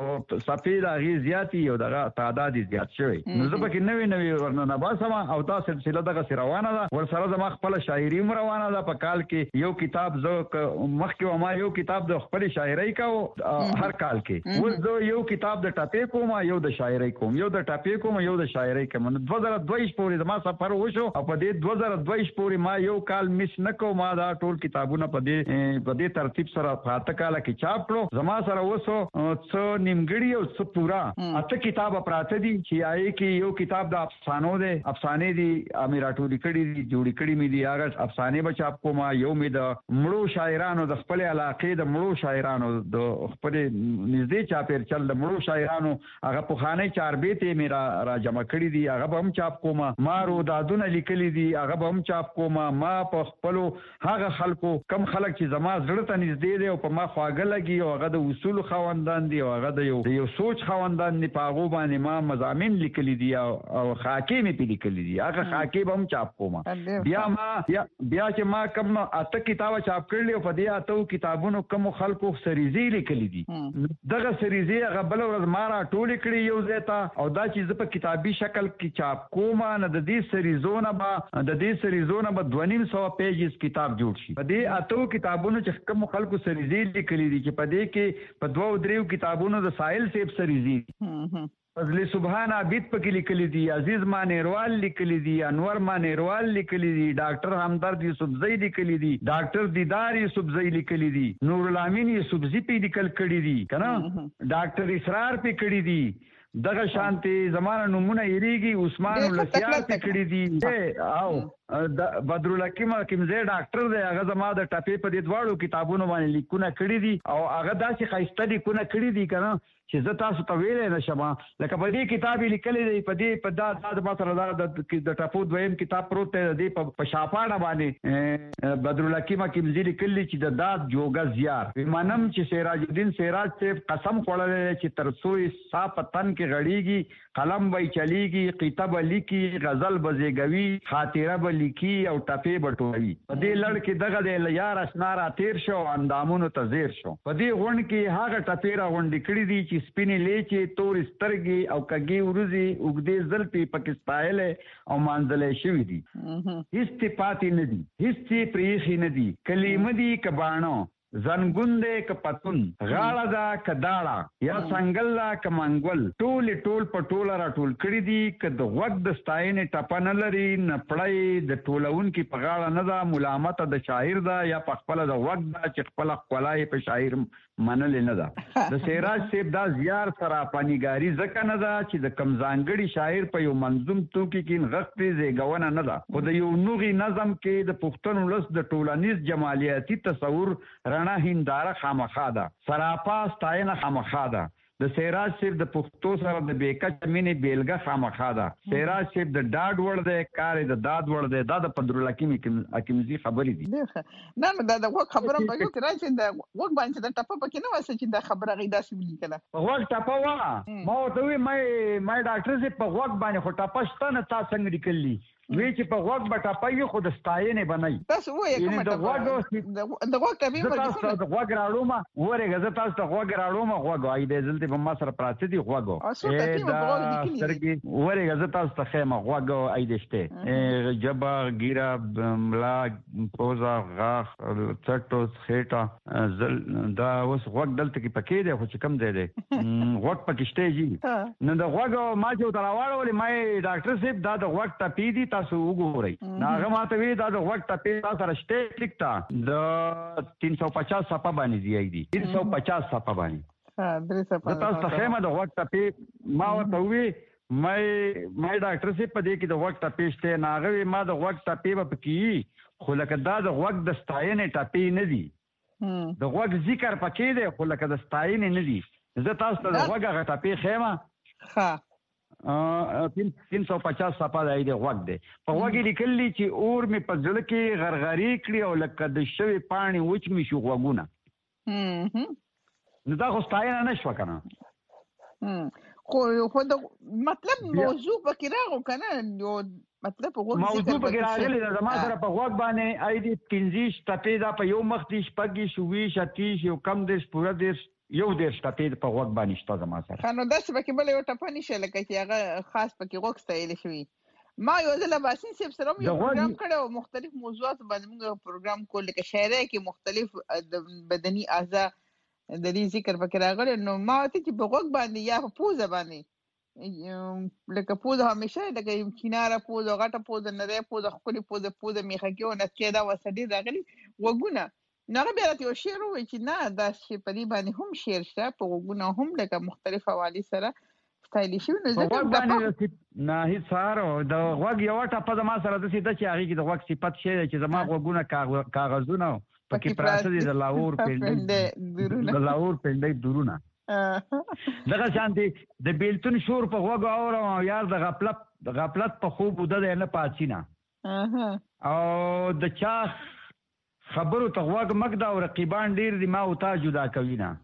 صفحې راغي زیاتی او دغه تعداد زیات شوی نو زه پکې نوې نوې ورننه باسم او دا سلسله دغه روانه ده ور سره زما خپل شاعري روانه ده په کال کې یو کتاب زه مخکې ما یو کتاب د خپل شاعري کاو هر کال کې ول زه یو کتاب د ټاپې کوم یو د شاعري کوم یو د ټاپې کوم یو د شاعري کوم نو دوه زره دوه پورې زما سفر وشو او په دې دوه زره دوه پورې ما یو کال مس نکو ما دا ټول کتابونه په دې په دې ترتیب سره فاته کال کې چاپ کړو زما سره وسو څو نیمګړی او څو پورا اته کتاب پراته دي چې آی کې یو کتاب د افسانو ده افسانې دي امیراتو لیکړي دي جوړی کړي مې دي هغه افسانې به چاپ کوم یو مې د مړو شاعرانو د خپل علاقې د مړو شاعرانو د خپل نږدې چاپیر چل د مړو شاعرانو هغه په خانه چاربېته مې را, را جمع کړي دي هغه به هم چاپ کوم ما رو دادونه لیکلي دي هغه به هم چاپ کوم ما په خپل هغه خلکو کم خلک چې زما زړه ته نږدې دي او په ما خواږه لګي او هغه د اصول خوندان دي او هغه د یو یو سوچ خوندان دي په هغه باندې ما مضامین لیکلي دي او خاکې مې په لیکلي دي هغه خاکې به هم چاپ کوم بیا ما بیا چې ما کم اته کتاب چاپ کړل او په دې اته کتابونو کوم خلکو سریزي لیکلي دي دغه سریزي هغه بل ورځ ما را ټول کړی یو ځای او دا چې په کتابي شکل کې چاپ کوم نه د دې سریزونه با د دې سریزونه به دوه نیم سو پیجز کتاب جوړ شي په دې اته کتابونو چې کوم خلکو سریزي لیکلي دي چې په دې کې په دوه دریو کتابونو د ساحل سیب سریزي فضل سبحان عابد پکې لیکلي دي عزیز مانیروال لیکلي دي انور مانیروال لیکلي دي ډاکټر همدرد یوسفزئی لیکلي دي ډاکټر دیدار یوسفزئی لیکلي دي نور الامین یوسفزئی په لیکل کړي دي کنه ډاکټر اسرار په کړي دي دغه شانتي زمانه نمونه یریږي عثمان ولسیار په کړي دي او د بدرالحکیم کیمزه ډاکټر دی هغه زما د ټاپې په دې دواړو کتابونو باندې لیکونه کړي دي او هغه داسې خایسته دي کونه کړي دي کنه چې زه تاسو ته ویلې نشم لکه په دې کتاب لیکلې دی په دې په دا د ما سره د ټاپو دویم کتاب پروت دی په شاپاړه باندې بدرالحکیم کیمزه لیکلي چې د داد جوګه زیار منم چې سراج الدین سراج صاحب قسم خوړل چې تر څو صاحب تن کې غړیږي قلم به چلیږي کتاب لیکي غزل بزیګوي خاطره به لیکي او ټاپې بټوي په دې لړ کې دغه د یار اسنارا تیر شو اندامونو ته زیر شو په دې غونډ کې هغه ټاپې را غونډې کړې دي چې سپینې لیچې تور سترګې او کګي ورزي وګدې زلپي پاکستان او مانځلې شوې دي هیڅ پاتې نه دي هیڅ پریخي نه دي کلمه دي کبانو زنګوندې ک پتون غاړه دا کداړه یا څنګهلا ک منګول ټول ټول پټوله را ټول کړی دي ک د وخت د ستاینې ټپن لري نه پړای د ټولون کې په غاړه نه دا ملامت د شاعر دا یا په خپل د وخت دا چې خپل خپلای په شاعر منل نه دا د سیراج صاحب دا زیار سره پانیګاری ځکه نه دا چې د کمزانګړي شاعر په یو منظوم توکي کې غختې زیګونه نه دا خو د یو نوغي نظم کې د پښتون ولس د ټولنیز جمالیاتي تصور رڼا هنداره خامخا ده سراپا ستاینه خامخا ده د سیراج صاحب د پښتو سره د بیکچ مینې بیلګه خامخا ده سیراج صاحب د ډاډ ور دی کار د داد ور دی دا د بدرالحکیم حکیمزي خبرې دي
نه نه دا د وګ خبره په یو کې راځي د وګ باندې د ټپه پکې نه واسه چې د خبره غیدا سی ولیکله
په وګ ټپه وا ما ته وی مې مې ډاکټر سي په وګ باندې خو ټپه شته نه تاسو څنګه لیکلی وی چې په وګ بټا پي خو د ستاینې بنای
تاسو وایې کومه
د وګ
د وګ ټبي
په تاسو د وګ راړو ما ورګه زه تاسو د وګ راړو ما وګ اې د زلته په ما سره پراته دي وګ اې دا ورګه زه تاسو ته خیمه وګ اې دشته جبا ګیرا ملا پوزا غاخ چټو خېټه زل دا اوس وګ دلته کې پکې دی خو چې کم دی دی وګ پکشته جی نو د وګ ما چې تراواړو ما ډاکټر صاحب دا د وګ ټپي دي تاسو وګورئ ناغه ماته وی دا د وخت په تاسو سره شته لیکتا د تین سو پچاس صفحه باندې دی تین سو پچاس صفحه باندې ها درې صفحه تاسو ته خیمه د وخت په ما ورته وی مې مې ډاکټر سي په دې کې د وخت پېشته ناغوي ما د وخت په پکې خو لکه دا د وخت د ستاینې ټاپې نه دي د وخت ذکر پکې دی خو لکه د ستاینې نه دي زه تاسو ته د وخت غټه په خیمه ها تین سو پچاس صفحه دی د وخت دی په وخت لیکلي چې اور مې په ځل کې غرغري کړی او لکه د شوی پانی وچ می شو غوګونه نو دا خو ستاینه نشو کنه
خو خو د مطلب موضوع پکې راغو کنه یو مطلب وګورئ
موضوع پکې راغلی دا زما سره په وګ باندې اې دي پنځه شپې دا په یو مخ دي شپږ شوي شتیش یو کم دې پورا دې یو دې شپې په وګ باندې شته زما سره
خنو داس پکې بل یو ټپه نشه لکه چې هغه خاص پکې وګ ستایل شوی ما یو ځل باسین سیب سره یو پروګرام کړو مختلف موضوعات باندې موږ پروګرام کول لکه شاعرۍ کې مختلف بدني اعضاء د دې ذکر پکې راغلی نو ما ته چې په وګ باندې یا په پوزه باندې لکه پوزه همیشه لکه کیناره پوزه غټه پوزه نری پوزه خولي پوزه پوزه میخه کې او نسکې دا وسدي راغلي وګونه نو هغه بیا راته یو شعر وایي چې نه دا شی په دې باندې هم شعر شته په وګونه هم لکه مختلف حوالې سره ستایلی شوي نو
ځکه باندې نه هیڅ سارو د وګ یو ټاپه زما سره د سیده چې هغه کې د وګ صفت شی چې زما وګونه کاغذونه پکې پراته دي د لاهور پنډي د لاهور پنډي دورونه دغه شانتي د بیلتون شور په وګ او یار د غفلت د غفلت په خوب ود نه پاتینا او د چا خبرو ته وګ مګدا او رقیبان ډیر دي ما او تا جدا کوي نه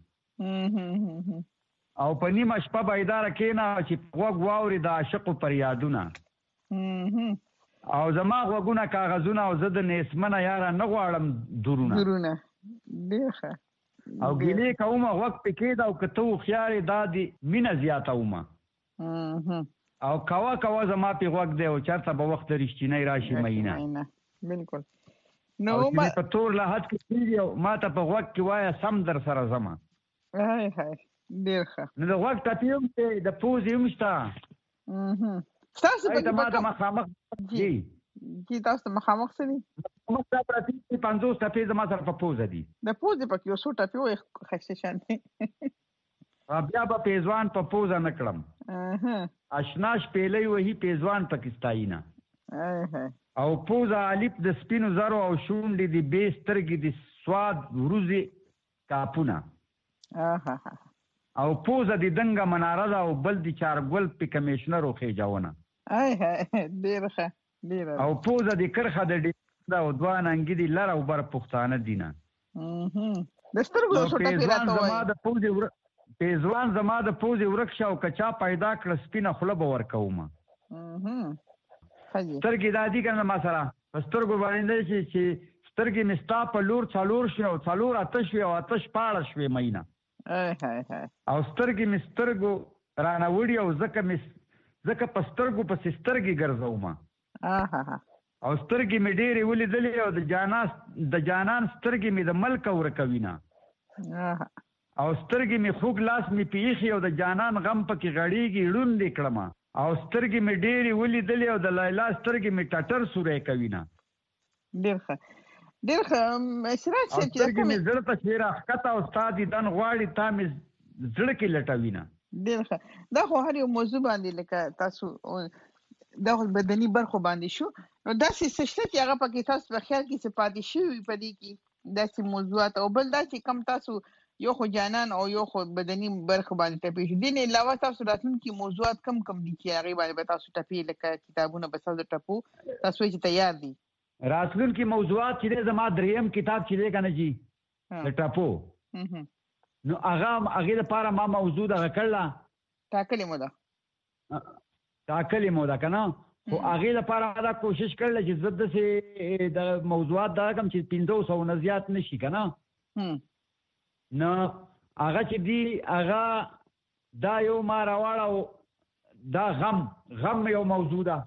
او په نیمه شپه بيدار کینا چې وګ واوري د عاشق پر یادونه او زما وګونه کاغذونه او زه د نسمنه یاره نه غواړم درونه
درونه دیخه
او ګلې کومه وخت پکې دا او کته خيار دادي مینه زیاته ومه او کوا کوا زما په وخت دی او چرته په وخت رښتینی راشي مینه
بالکل
نو ما په تور لحد کې کیږي ما ته په وخت کې وای سم در سره زما
هاي هاي دیخه
نو د وخت ته یم ته د پوز یم شتا
تاسو
په دې باندې مخامخ
جی جی تاسو مخامخ سړي
مخ دا پرتی پنځوس ټپې زما سره په پوزه دي
د پوزې په یو څو ټپې وي خسته شانتي
بیا به پیزوان په پوزه نکړم آشنا شپېلې وਹੀ پیزوان پاکستانینا او پوزه الف د سپینو زرو او شونډې دی بیسترګې دی سواد ورزي کاپونه او پوزه دی دنګه مناره دا او بل دی چارګل په کمشنر او خېجاونه
ای ډیره ډیره
او پوزه دی کرخه د دا او دوان انګی دی لره او بر پښتانه دینه
د سترګو څو ټکی راته وای
زما د پوزه ور پیزوان زما د پوزه ورکشه او کچا پیدا کړ سپینه خله به ورکوم سترګې دادی کنه ما سره سترګو باندې چې چې سترګې مستا په لور څالور شو او څالور آتش او آتش پاړه شوې مینه
ای هاي هاي
او سترګې مسترګو رانه وړي او زکه مس زکه په سترګو په سترګې ګرځوم
اه
او سترګې مې ډېرې ولیدلې او د جانان د جانان سترګې مې د ملک ورکوینه او سترګې مې خوګ لاس مې پیخي او د جانان غم پکې غړېږي ړوندې کړم او سترګې مې ډېرې ولیدلې او د لیلا سترګې مې ټټر سورې کوینه
ډېر ډېر سراج چې
سترګې مې زړه ته شیرا حقته او استاد دن غواړي تا مې زړه کې لټوینه
ډېر دا خو هر یو موضوع باندې لکه تاسو دا بدني برخو باندې شو نو دا څه څه چې هغه پکې تاسو په خیال کې څه پاتې شوی په دې کې دا څه موضوعات او بل دا چې کم تاسو یو خو جانان او یو خو بدني برخو باندې ټپې شو دین علاوه تاسو راتلونکي موضوعات کم کم دي چې هغه باندې تاسو ټپې لکه کتابونه بس د ټپو تاسو چې تیار دي
راتلونکي موضوعات چې زما دریم کتاب چې دی کنه جی د ټپو نو هغه هغه لپاره ما موضوع دا کړل
ټاکلې مو ده
ټاکلې مو ده کنه خو هغه لپاره دا کوشش کړل چې زده سي د موضوعات دا کم چې پنځه سوه نه زیات نشي کنه نو هغه چې دی هغه دا یو ما راوړو دا غم غم یو موضوع ده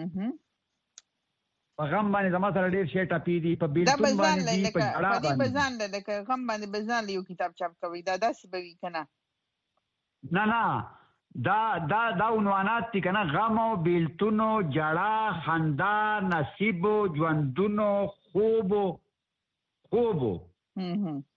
په غم باندې زما سره ډېر شی ټاپې دي په بیلتون باندې دي په جړا باندې
بزان لکه غم باندې بزان یو کتاب چاپ کوي دا داسې به وي کنه
نه نه دا دا دا عنوانات دي کنه غم او بیلتون او جړا خندا نصیب ژوندونو خوب خوب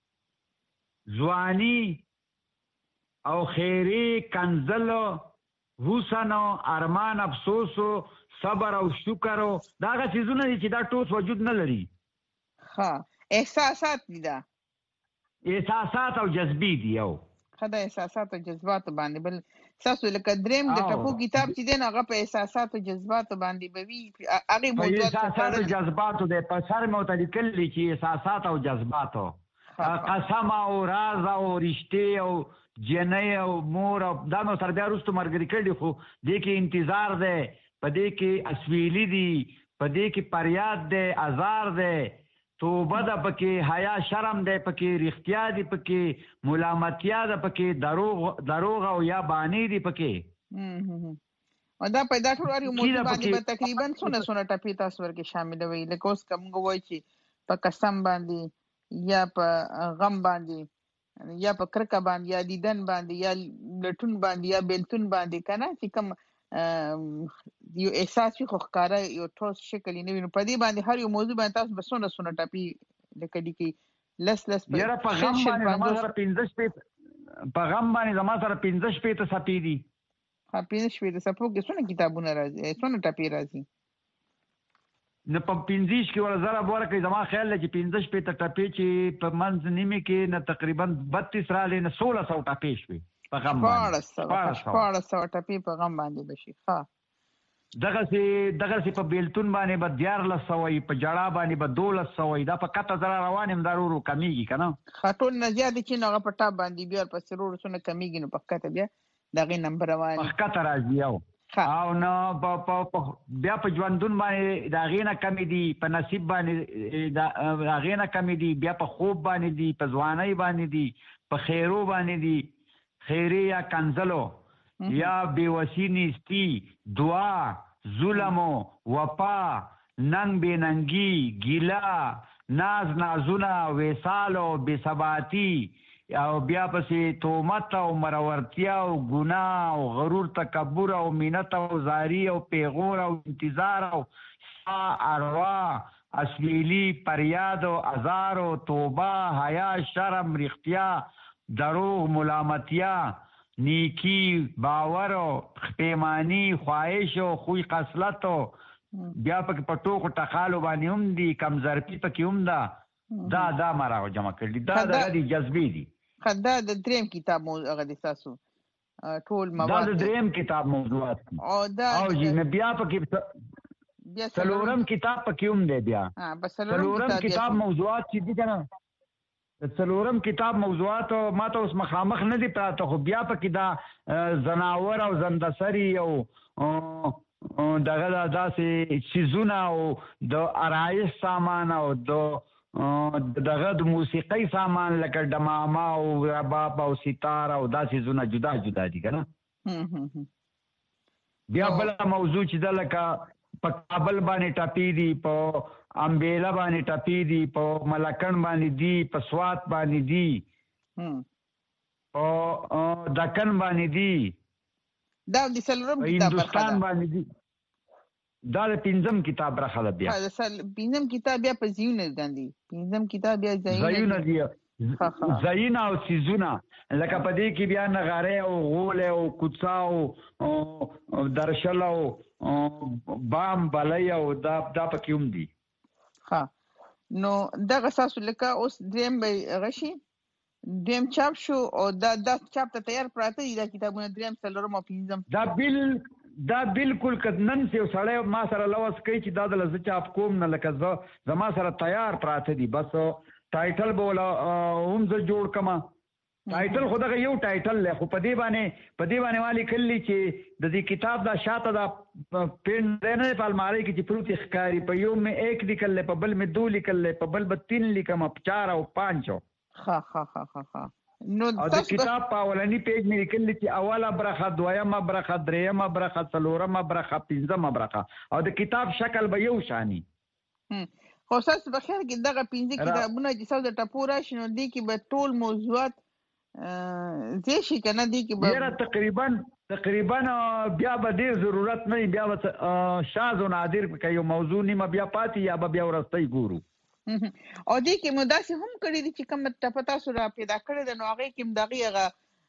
ځواني او خیری کنزل حسن او ارمان افسوس او صبر او شکر او دا هغه چیزونه دي چې دا ټول وجود نه لري.
ها احساسات دي دا
احساسات او جذبي دي یو
خدای احساسات او جذبات باندې بل تاسو لکه دریم د ټپو کتاب چې دی هغه په احساسات او جذبات باندې به وي هغه موضوع
احساسات او جذبات د په سر مو ته لیکل چې احساسات او جذبات قسم او راز او رښتې او جنې او مور او دا نو تر بیا وروسته مرګري کړي خو دې کې انتظار دی په دې کې اسویلي دي په دې کې پریاد دی ازار دی توبه ده پکې حیا شرم دی پکې رښتیا دي پکې ملامتیا ده پکې دروغ دروغ او یا بانی دي پکې
او دا پیدا ټول اړ یو موضوع باندې به تقریبا څونه څونه ټپي تاسو ورکې شامل وي لکه اوس کوم وایي چې په قسم باندې یا په غم باندې یا په کرکه باندې یا دیدن باندې یا لټون باندې یا بلتون باندې کنه چې کوم یو احساس خو ښکارا یو ټوس شکل نه ویني په دې باندې هر یو موضوع باندې تاسو بسونه سونه ټاپي لکه دي کې لس لس
یاره په غم باندې زما سره پنځه شپې په غم باندې زما سره پنځه شپې ته سپې دي
ها پنځه شپې ته سپو کې څونه کتابونه راځي څونه ټاپي راځي
نه په پنځه کې ولا زره بوره کې زما خیال لږ پنځه شپې ته ټاپي چې په منځ نیمه کې نه تقریبا بتیس را لې نه سولہ سو ټاپي شوي په غم
باندې پاړه سو ټاپي په غم باندې بشي ها
دغه سي دغه سي په بیلتون باندې به دیار لسوي په جړه باندې به دولس سوي دا په کته زره روانم ضرورو کمیږي کنه
خاطون نه زیات چې نو په ټاپ باندې بیا په سرور سونه کمیږي نو په کته بیا دغه نمبر روان
په کته راځي او او نو په بیا په ژوندون باندې دا غینه کمی دي په نصیب باندې دا غینه کمی دي بیا په خوب باندې دي په ځواني باندې دي په خیرو باندې دي خیری یا کنزلو یا بیوسی نیستی دعا ظلمو وپا ننگ بے ننگی گیلا ناز نازونا ویسالو بے ثباتی او بیا پسې تومت او مرورتیا او ګناه او غرور تکبر او مینت او زاری او پیغور او انتظار او سا اروا اسویلی پریاد او ازار او توبه حیا شرم رښتیا دروغ ملامتیا نیکی باور او پیمانی خواهش او خوی خصلت او بیا پک پټو ټخالو باندې هم دي کمزرپی پکې هم دا دا دا مراو جمع کړل دا د دې جذبې دي
خدا د دریم کتاب موضوع هغه د تاسو ټول مواد
دا د دریم کتاب موضوعات
او دا
او جی بیا پکې بیا څلورم کتاب پکې هم دی بیا
ها بس څلورم
کتاب موضوعات چې دي کنه څلورم کتاب موضوعات ما ته اوس مخامخ نه دي پراته خو بیا پکې دا زناور او زندسری او دغه داسې سيزونه او د آرایش سامان او د دغه د موسیقي سامان لکه دمامه او رباب او ستار او داسې زونه جدا جدا دي کنه بیا بل موضوع چې د لکه په کابل باندې ټاپی دي په امبیلا باندې ټاپی دي په ملکن باندې دي په سوات باندې دي او دکن باندې دي
دا د سلورم کتاب
هندوستان باندې دي دا د پنځم کتاب راخله بیا
دا پنځم کتاب بیا په زیونه باندې پنځم کتاب بیا
زیونه دي زینا او سيزونه لکه په دې کې بیا نغاره او غول او کوڅا او درشل او بام بلای او دا دا پکې هم دي
ها نو دغه تاسو لکه اوس دریم به غشي دریم چاپ شو او دا دا چاپ ته تیار پراته دي دا کتابونه دریم سلورم او پنځم
دا بل دا بالکل کدنن سي سړی ما سره لوس کوي چې دا د لزه چاپ کوم نه لکه زما سره تیار پراته دي بس ټایټل بولا هم زه جوړ کما ټایټل خو دغه یو ټایټل له خو په دې باندې په دې باندې والی کلی چې د دې کتاب دا شاته دا پین نه په الماری کې چې پروت ښکاری په یو مې یک لیکل په بل مې دو لیکل په بل به تین لیکم په چار او پنځ
ها ها ها ها
نو د کتاب په اولنی پیج مې لیکل چې اوله برخه دویمه برخه دریمه برخه څلورمه برخه پنځمه برخه او د کتاب شکل به یو شانی
خو تاسو په خیر کې دغه پنځه کتابونه چې تاسو د ټپورا شنو دي کې به ټول موضوعات زه شي کنه دي کې
به تقریبا تقریبا بیا به ډیر ضرورت نه بیا شاذ و نادر کې یو موضوع نیمه بیا پاتې یا بیا ورستۍ ګورو
او دې کې مو داسې هم کړی دي چې کوم ټپ تاسو را پیدا کړی د نو هغه کې دغه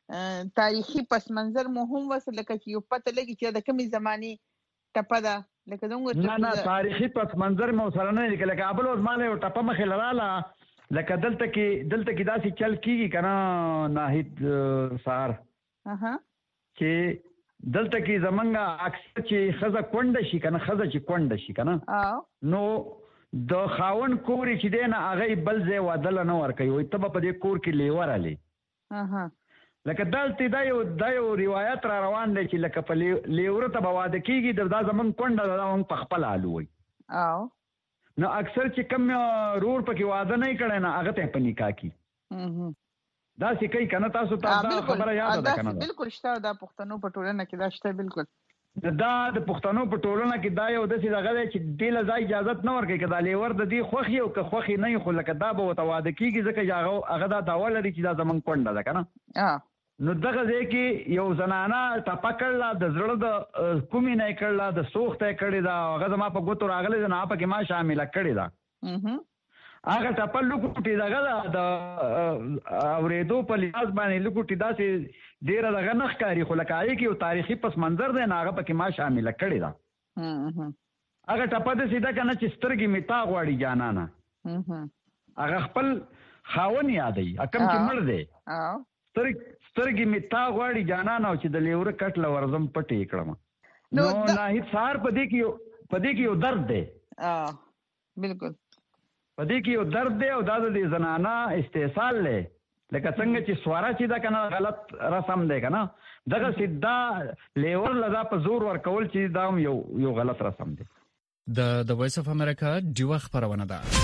تاریخي پس منظر مو هم وصل لکه چې یو پته لګي چې د کومې زماني ټپه ده لکه څنګه
نه نه تاریخي پس منظر مو سره نه لیکل لکه ابل اوس مال یو ټپه مخې لراله لکه دلته کې دلته کې داسې چل کیږي کنه ناهید سار
اها
چې دلته کې زمونږه اکثر چې خزه کونډه شي کنه خزه چې کونډه شي کنه نو د خاون کوري چې دی نه هغه بل ځای وادل نه ورکوي وایي ته به په دې کور کې لیور علي لکه دلته دا یو دا یو روایت را روان دی چې لکه په لیوره ته به واده کېږي دا زمونږ کونډه ده دا موږ په خپله حالو وایي نو اکثر چې کوم رور پکې واده نه یې کړی نه هغه ته په نکاح کي داسې کوي که نه تاسو ته دا خبره یاده ده که نه
بلکل شته دا پښتنو په ټولنه کې دا شته بلکل
دا د پښتنو په ټولنه کې دا یو داسې دغه دی چې دې له ځای اجازت نه ورکوي که دا لیور د دې خوښ یي او که خوښې نه وي خو لکه دا به ورته واده کېږي ځکه چې هغه دا دعوه لري چې دا زموږ کونډه ده که نه نو دغه ځای کې یو زنانه ټپه کړله د زړه د کومې نه یې کړله د سوخته یې کړې ده هغه زما په ګوتو راغلی ده نو هغه پکې ما شامله کړې ده هغه ټپه لوکوټې دغه ده د اورېدو په لحاظ باندې لوکوټې داسې ډېره دغه نه ښکاري خو لکه هغې کې یو تاریخي پس منظر دی نو هغه پکې ما شامله کړې ده هغه ټپه داسې ده که نه چې سترګې مې تا غواړي جانانه هغه خپل خاون یادوي کوم چې مړ دی سترګې مې تا غواړي جانانه او چې د لیوره کټ له ورځم پټې یې کړم نو ناهید سهار په دې کې په دې کې یو درد دی
بلکل
په دې کې یو درد دی او دا د دې زنانه استحصال دی لکه څنګه چې سواره چې ده که نه غلط رسم دی که نه دغسې دا لیور له دا په زور ورکول چې دا هم یو یو غلط رسم دی
د د وایس اف امریکا ډیوه خپرونه ده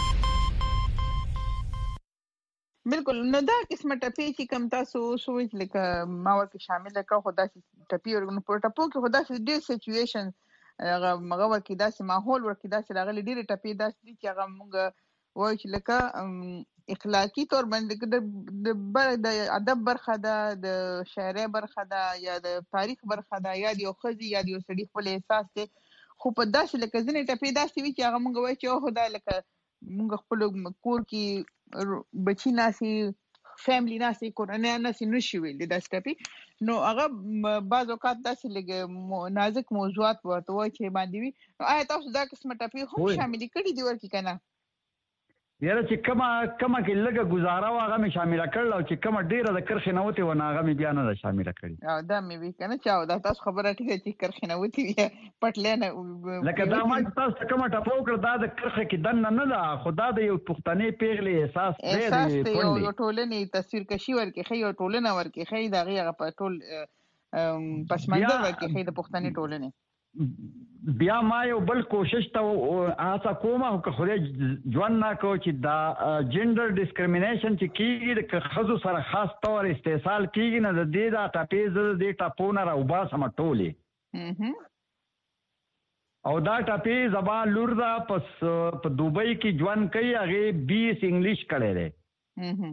بلکل نو دا قسمه ټپې چې کوم تاسو سوچ لکه ما ورکې شامل کړه خو داسې ټپې ورکړو په ټپو کې خو داسې ډېر سچویشن هغه مغه ورکې داسې ماحول ورکې داسې راغلي ډېرې ټپې داسې دي چې هغه موږ وایو چې لکه اخلاقي طور باندې د ادب برخه ده د شاعرۍ برخه ده یا د تاریخ برخه ده یا د یو ښځې یا د یو سړي خپل احساس دی خو په داسې لکه ځینې ټپې داسې وي چې هغه موږ وایو چې اوه دا لکه موږ خپل کور کې بچی ناسې فیملی ناسې کورنۍ ناسې نشي ویلی داسې ټپې نو هغه بعض اوقات داسې لږ نازک موضوعات ورته وایي چې باندې وي نو آیا تاسو دا قسمه ټپې هم شاملې کړي دي ورکې که نه
یاره چې کومه کومه کې لږه ګزاره وه هغه مې شامله کړله او چې کومه ډېره د کرښې نه وتې وه نو هغه مې بیا نه ده شامله کړې
او دا مې وي که نه چې دا تاسو خبره ټیکه چې کرښې نه وتې وي پټلی نه
لکه دا ما چې تاسو ته کومه ټپه وکړه دا د کرښې کې دننه نه ده خو دا د یو پښتنې پیغلې احساس دی
احساس دی یو ټولنې تصویر کشي ورکې ښیي یو ټولنه ورکې ښیي د هغې هغه په ټول پس منظر ورکې ښیي د پښتنې ټولنې
بیا ما یو بل کوشش ته هڅه کوم او که خدای ژوند ناکړو چې دا جنډر ډسکریمینیشن چې کېږي د ښځو سره خاص طور استحصال کېږي نه د دې دا ټپې زه د دې ټپو نه راوباسم ټولې او دا ټپې زما لور ده په دوبۍ کې ژوند کوي هغې بي ایس انګلیش کړی دی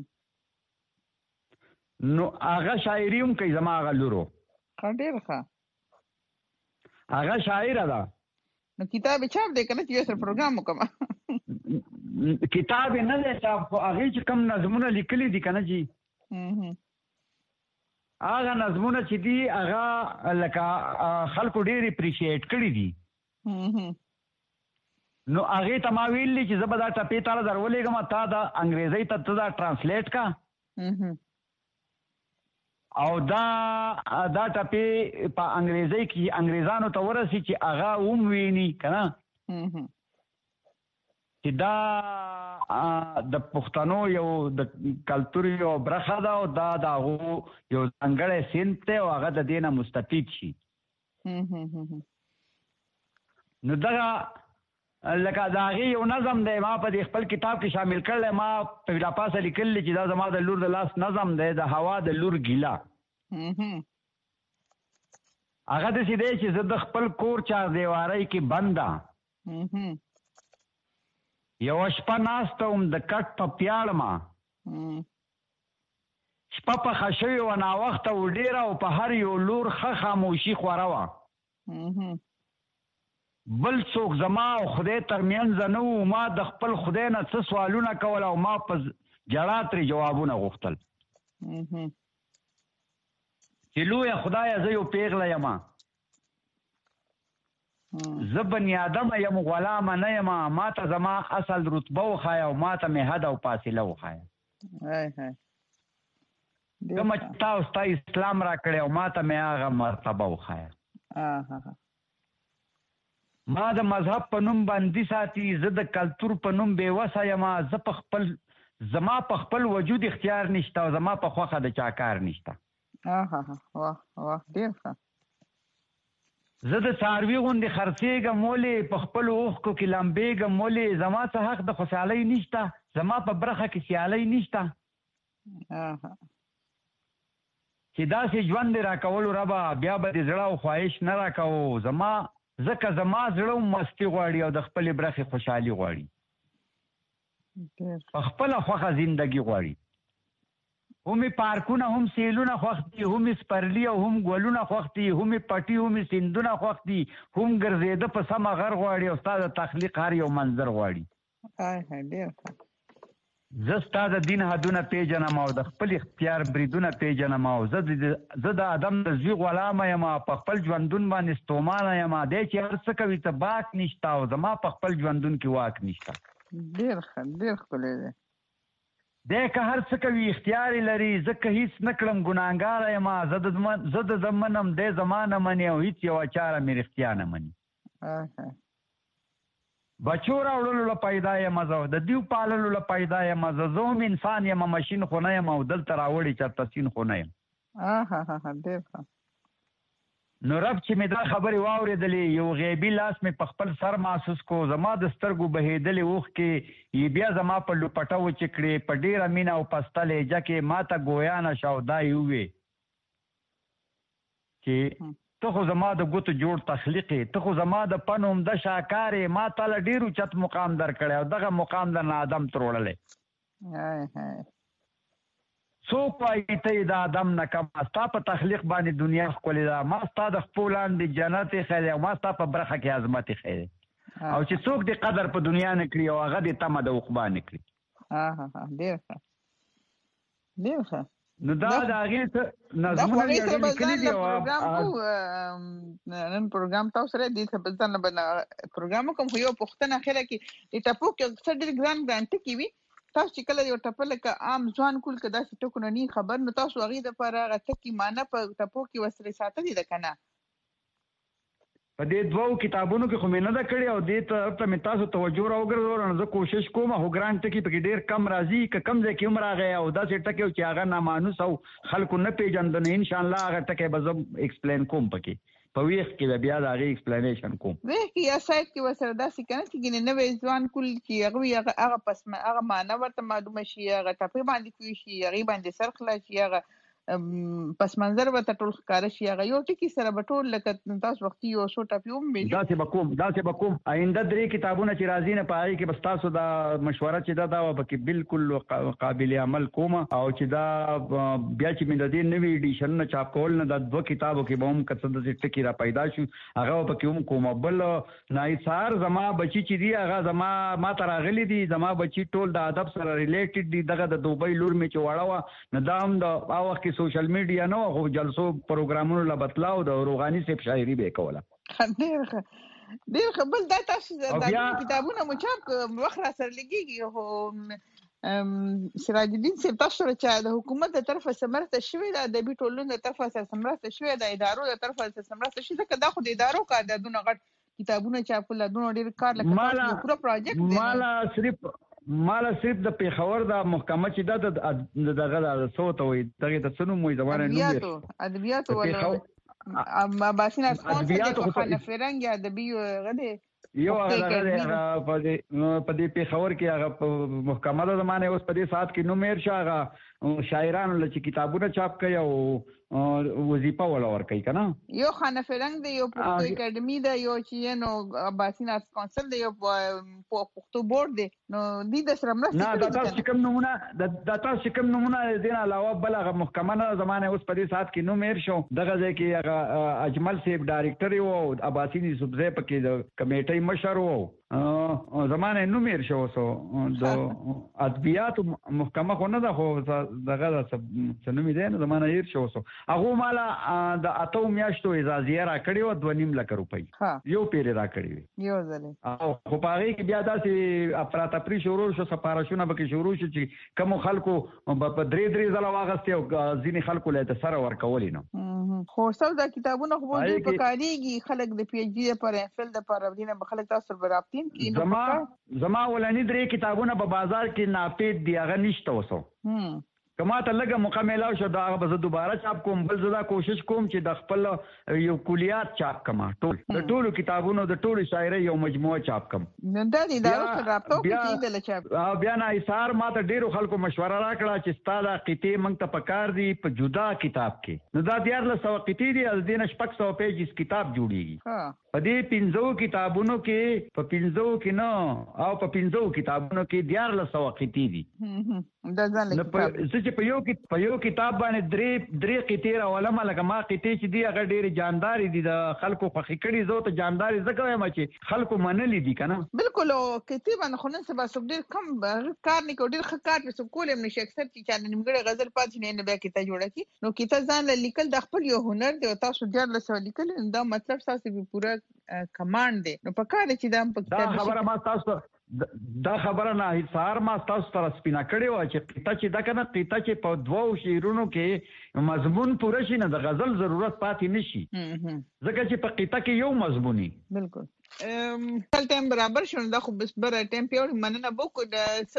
نو هغه شاعري هم کوي زما هغه لورو
ډېر ښه
هغه شاعره ده
نو کتاب یې چاپ دی که نه چې یو سره پروګرام وکړم
کتاب یې نه دی چاپ خو هغې چې کوم نظمونه لیکلي دي که نه جي هغه نظمونه چې دي هغه لکه خلکو ډېر اپریشیټ کړي دي نو هغې ته ما ویلي چې زه به دا ټپې تاله در ولېږم تا دا انګریزۍ ته ته دا ټرانسلیټ کا او دا دا ټپې په انګریزۍ کې انګریزانو ته ورسي چې هغه هم ویني که نه چې دا د پښتنو یو د کلتور یو برخه ده او دا د هغو یو ځانګړی صنف دی او هغه د دې نه مستفید شي نو دغه لکه د هغې یو نظم دی ما په دې خپل کتاب کې شامل کړلی ما په لاپاسه لیکلی چې دا زما د لور د لاس نظم دی د هوا د لور ګیله هغه داسې دی چې زه د خپل کور چار دیوارۍ کې بنده یوه شپه ناسته وم د کټ په پیاړمه شپه پخه شوې وه ناوخته و ډېره او په هر یو لور ښه خاموشي خوره وه بل څوک زما او خدای ترمنځ نه و ما د خپل خدای نه څه سوالونه کول او ما په جړا ترې جوابونه غوښتل چې لوی خدای زه یو پیغله یم زه بني آدم یم غلام نه یم ما ته زما اصل رتبه وخایه او ما ته مې حد او فاصله وخایه
هاي هاي
کوم چې تاسو ته اسلام را کړی او ما ته مې هغه مرتبه وخایه
اه
ما د مذهب په نوم باندې ساتي زه د کلتور په نوم بې وسه یم زه په خپل زما په خپل وجود اختیار نشته او زما په خوښه د چا کار نشته
اه واه واه ډېر ښه
زه د څاروي غوندې خرڅېږم ولې په خپلو اوښکو کې لمبېږم ولې زما څه حق د خوشحالۍ نشته زما په برخه کې سیالۍ نشته چې داسې ژوند دې راکولو ربه بیا به دې زړه او خواهش نه راکوو زما ځکه زما زړه مستي غواړي او د خپلې برخې خوشحالي غواړي په خپله خوښه زندګي غواړي هم پارکونه هم سیلونه خوښ دي هم سپرلي او هم ګلونه خوښ دي هم پټي هم سیندونه خوښ دي هم ګرځېده په سمه غر غواړي او ستا د تخلیق هر یو منظر غواړي زه ستا د دین حدونه پیژنم او د خپل اختیار بریدونه پیژنم او زه د ادم د زوی غلامه یم په خپل ژوندون باندې ستومانه یم دی چې هر څه کوي ته باک نشته او زما په خپل ژوندون کې واک نشته
ډېر ښه ډېر ښکلی دی
دی که هر څه کوي اختیار یې لري زه که هېڅ نه کړم ګناهګاره یم زه د ده منم دی زما نه مني او هېڅ یوه چاره مې رښتیا نه مني بچو راوړلو له پیدا یم زه د دیو پاللو له پیدا یم زه زه هم انسان یم مشین خو نه یم او دلته راوړي چېرته سین خو نه یم
ډېر ښه
نو رب چې مې دا خبرې واورېدلې یو غیبي لاس مې په خپل سر محسوس کو زما د سترګو بهېدلې اوښکې یې بیا زما په لوپټه وچې کړې په ډېره مینه او پسته لهجه کې ما ته ګویا نه شو دا یې ووې چې ته خو زما د ګوتو جوړ تخلیق یې ته خو زما د پن عمده شاهکار یې ما تاله ډېر اوچت مقام درکړی او دغه مقام درنه ادم تروړلی څوک وایي ته یې د ادم نه کم ستا په تخلیق باندې دنیا ښکلې ده ما ستا د خپو لاندې جنت ایښی دی او ما ستا په برخه کې عظمت ایښی دی او چې څوک دې قدر په دنیا نه کړي او هغه دې تمه د عقبا نه کړي
ډېر ښه ډېر ښه
نو دا د هغې څه نظمونه یې ډېر لیکلي دي
نن پروګرام تاسو سره دې څه بل ځان به پروګرام کوم خو یو پوښتنه اخره کې د ټپو کې اکثر ډېر ګران ګران ټکي وي تاسو چې کله یو ټپه لکه عام ځوان کول که داسې ټکونه نه خبر نو تاسو هغې دپاره هغه ټکي معنی په ټپو کې ورسره ساتلې ده که نه
په دې دوو کتابونو کې خو مې نه ده کړې او دې طرف ته مې تاسو توجه راوګرځول نو زه کوشش کوم خو ګران ټکي پکې ډېر کم راځي که کم ځای کې هم راغی او داسې ټکي چې هغه نامانوس او خلکو نه پېژنده نو انشاءالله هغه ټکی به زه ایکسپلین کوم پکې په ویښ کې به بیا د هغې ایکسپلینیشن کوم
ویښ کې یا سایډ کې ورسره داسې که نه چې ګینې نوی ځوان کول چې هغه وي هغه پس هغه معنی ورته معلومه شي هغه ټپې باندې پوه شي هغې باندې سر خلاص شي هغه پس منظر ورته ټول ښکاره شي هغه یو ټکي سره به ټول لکه تاسو وختي یو څو ټپې ومېږي
داسې به کوم داسې به کوم آینده درې کتابونه چې راځي نه په هغې کې به ستاسو دا مشوره چې ده دا به پکې بالکل قابل عمل کوم او چې دا بیا چې مې د دې نوي ایډیشنونه چاپ کول نه دا دوه کتابو کې به هم که څه داسې ټکي را پیدا شو هغه به پکې هم کوم بل نایثار زما بچي چې دي هغه زما ما ته راغلي دي زما بچي ټول د ادب سره ریلیټډ دي دغه د دوبۍ لور مې چې وړه وه نو دا هم د هغه وخت کې سوشل میډیا نه خو جلسو پروګرامونو له بتلاو د روغاني صاحب شاعري به کوله
ډېر ښه ډېر ښه بل دا تاسو د کتابونه مو چاپ وخت را سره لګېږي خو سراج الدین صاحب تاسو سره چې د حکومت د طرفه څه مرسته شوې ده ادبي ټولنو د طرفه څه مرسته شوې ده ادارو د طرفه څه مرسته شوې ده که دا خو د ادارو کار ده دونه غټ کتابونه چاپول دونه ډېر کار لکه پوره پروجیکټ دی
مالا صرف مالا صرف د پیښور د محکمه چې ده دغه د څه ته وایي دغې ته څه نوم وایي زما نه نوم
ادبیاتو عباسي ناسکون څه خانه فرنګ یا ادبي هغه دی
یو هغه دغه دی هغه په دې پیښور کې هغه محکمه ده زما نه اوس په دې ساعت کې نوم هېر شه هغه شاعرانو له چې کتابونه چاپ کوي او وظیفه ولا ورکوي که نه
یو خانه فرنګ دی یو پښتو اکاډمي ده یو چې نو عباسي ناس کونسل دی یو پښتو بورډ دی نو دوی د سره مرسته
نه دا تاسو چې کوم نومونه دا تاسو چې کوم نومونه د دې نه علاوه بل هغه محکمه نه زما نه اوس په دې ساعت کې نوم هېر شو دغه ځای کې هغه اجمل صاحب ډایرکټر و او عباسي یوسفزی پکې د کمیټۍ مشر و زمانه نو میر شو سو د ادبیات محکمه خو نه ده خو دغه څه نوم دی نو زمانه یې شو سو هغه مالا د اتو میاشتو اجازه را کړی و دوه نیم لک روپۍ یو پیر را کړی
یو ځله
او خو پاره کې بیا داسې افراط افری شروع شو سپارښتنه به کې شروع شو چې کوم خلکو په درې درې ځله واغستې او ځینې خلکو له سره ورکولې نو
خو څو دا کتابونه خو ډېر پکاريږي خلک د پی ایچ ډي لپاره فل د لپاره ودینه خلک تاسو برابطین کې
زما زما ولانی درې کتابونه په بازار کې ناپید دی هغه نشته وسو هم کما ته لګه مکمل شو دا به زه دوباره چاپ کوم بل زدا کوشش کوم چې د خپل یو کلیات چاپ کما ټول د ټولو کتابونو د ټولو شاعرۍ یو مجموعه چاپ کم
نن دا دی دا رابطه کې د لچاپ
بیا نه ایثار ما ته ډیرو خلکو مشوره راکړه چې ستاده قطعه مونږ ته پکار دی په جدا کتاب کې نو دا دیار له سو قطعه دی از دینه شپږ سو پیجز کتاب جوړیږي ها په دې پنځو کتابونو کې په پنځو کې نه او په پنځو کتابونو کې دیار له سو قطعه دي
دا ځان له
کتاب چې په یو کې په یو کتاب باندې درې درې قطعه راولم لکه ما قطعه چې دی هغه ډېر جانداري دي د خلکو په خکړې زو ته جانداري زکه وایم چې خلکو منلې دي کنه
بالکل کتاب باندې خو نن سبا څوک ډېر کم کار نه کوي ډېر ښه کار په کول هم نشي اکثر چې چا نیمګړی غزل پاتې نه نه بیا کتاب جوړه کی نو کتاب ځان له لیکل د خپل یو هنر دی او تاسو ډېر له سو لیکل دا مطلب تاسو به پورا کمانډ دی نو په کار چې دا په
کتاب خبره ما تاسو دا خبره نه هیڅار ما تاسو سره سپینا کړی و چې قطعه چې دا کنه قطعه چې په دوو شعرونو کې مضمون پوره شي نه د غزل ضرورت پاتې نشي ځکه چې په قطعه کې یو مضموني
بالکل ام تل ټیم برابر شون دا خو بس بر ټیم پیور مننه بوکو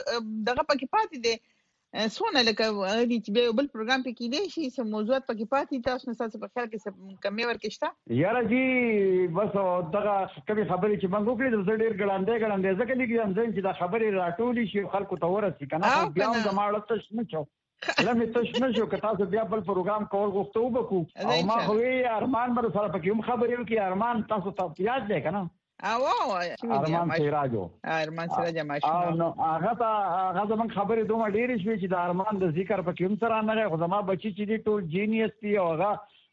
دغه پکې پاتې دی سونه لکه دې چې به بل پروګرام پکې دی شي سم موضوعات پکې پاتې تاسو نه تاسو په خیال کې کمی ورکشته
یاره جی بس دغه کمی خبرې چې موږ وکړې د ډېر ګړاندې ګړاندې ځکه لیکم چې دا خبرې راټولې شي خلکو ته ورسي کنه بیا هم زماړه تاسو نه چو لمه تاسو نه شو که تاسو بیا بل پروګرام کول غوښتو وبکو او ما خو ارمان بر سره پکې هم خبرې وکړي ارمان تاسو ته یاد دی کنه
او او
ارمان سراجو
ارمان سراج ماشاء
او نو هغه ته هغه زمون خبرې دوه ډېرې شوې چې د ارمان د ذکر په کوم سره نه خو زما بچی چې دی ټول جینیس دی او هغه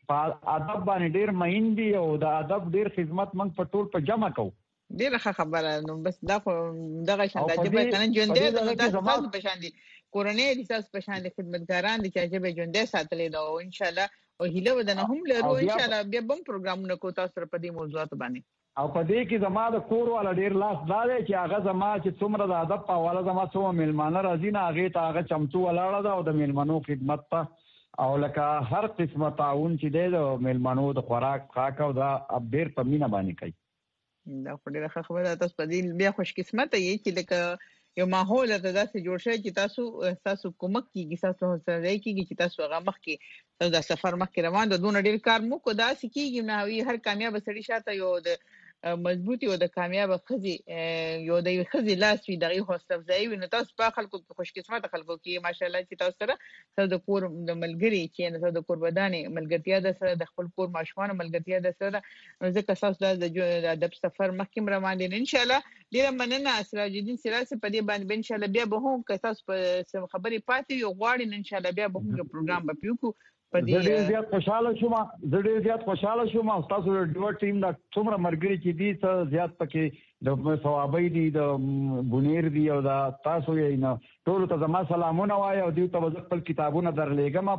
په ادب باندې ډېر مهین دی او د ادب ډېر خدمت موږ په ټول په جمع کوو
ډېر ښه خبره نو بس دا خو دغه شان د جبه کنه ژوندې د تاسو په شان دي کورنۍ د تاسو په شان دي خدمتګاران دي چې جبه ژوندې ساتلې دا او ان شاء الله او هیله ودنه هم لرو ان شاء الله بیا بم پروګرامونه کو تاسو سره په دې موضوعات باندې
او په دې کې زما د کور والا ډیر لاس دا دی چې هغه زما چې څومره د ادب په حواله زما څومره میلمانه راځي نه هغې ته هغه چمتو ولاړه ده او د میلمنو خدمت ته او لکه هر قسمه تعاون چې دی د میلمنو د خوراک خاک او دا ډېر په مینه باندې کوي
دا خو ډېره ښه خبره ده تاسو په دې بیا خوش قسمته یې چې لکه یو ماحول ته داسې جوړ شي چې تاسو تاسو کومک کیږي تاسو سره کیږي چې تاسو هغه مخ کې تاسو د سفر مخ کې روان د دون ډېر کار مو کو داسې کیږي نه وي هر کامیاب سړی شاته یو د مضبوطی او د کامیاب خزي یو د خزي لاس وی دغه هوستف ځای وي نو تاسو په خلکو خوش قسمت خلکو کې ماشاءالله چې تاسو سره تاسو د کور د ملګری چې نه تاسو د قرباني ملګرتیا د سره د خپل کور ماشومان ملګرتیا د سره ځکه تاسو د ادب سفر مخکې روان دي ان شاء الله ډیره مننه سراج الدین سراج په دې باندې ان شاء الله بیا به هم که تاسو په خبرې پاتې یو غواړئ ان شاء الله بیا به هم پروګرام به پیو
زه ډېر زیات خوشاله شوم زه ډېر زیات خوشاله شوم او تاسو د ډیو ټیم دا څومره مرګري چې دي څه زیات پکې د ثوابي دي د بونیر دي او دا تاسو یې نه ټول ته زما سلامونه وایي او دوی ته خپل کتابونه درلېږم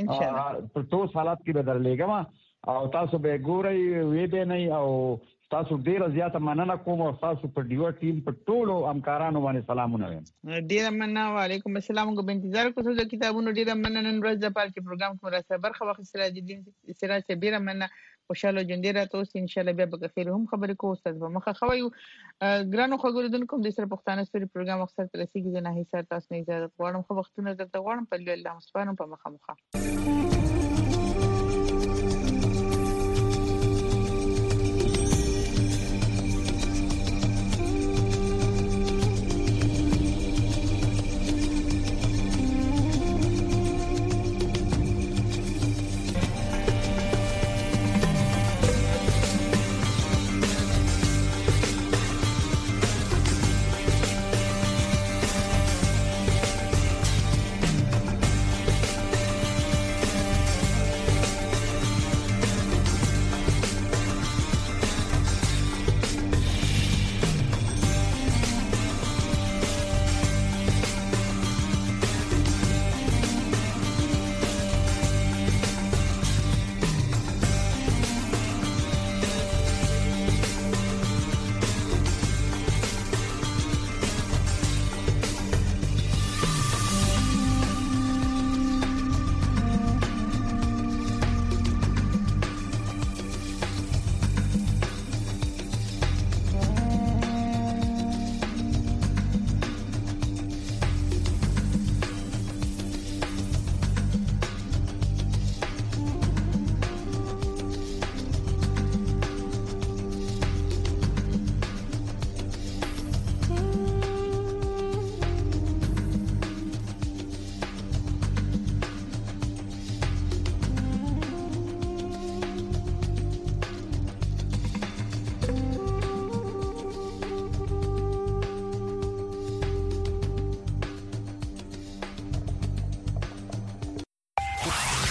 په ټول حالات کې به درلېږم او تاسو به ګورئ وې به نه او تاسو ډیر زیاته مننه کوم او تاسو په ډیو ټیم په ټولو همکارانو باندې سلامونه وایم
ډیر مننه وعلیکم السلام کو انتظار کوم د کتابونو ډیر مننه نن ورځ د پاره چې پروګرام کوم راځه برخه وخت سراج الدین سراج ته ډیر مننه خوشاله جندې را تاسو ان شاء الله بیا به خیر هم خبرې کوو استاد به مخه خوایو ګرانو خبرودونکو د سره پښتانه ستوري پروګرام اکثر ترسيږي نه هي سر تاسو نه اجازه غواړم خو وختونه درته غواړم په الله سبحانه په مخه مخه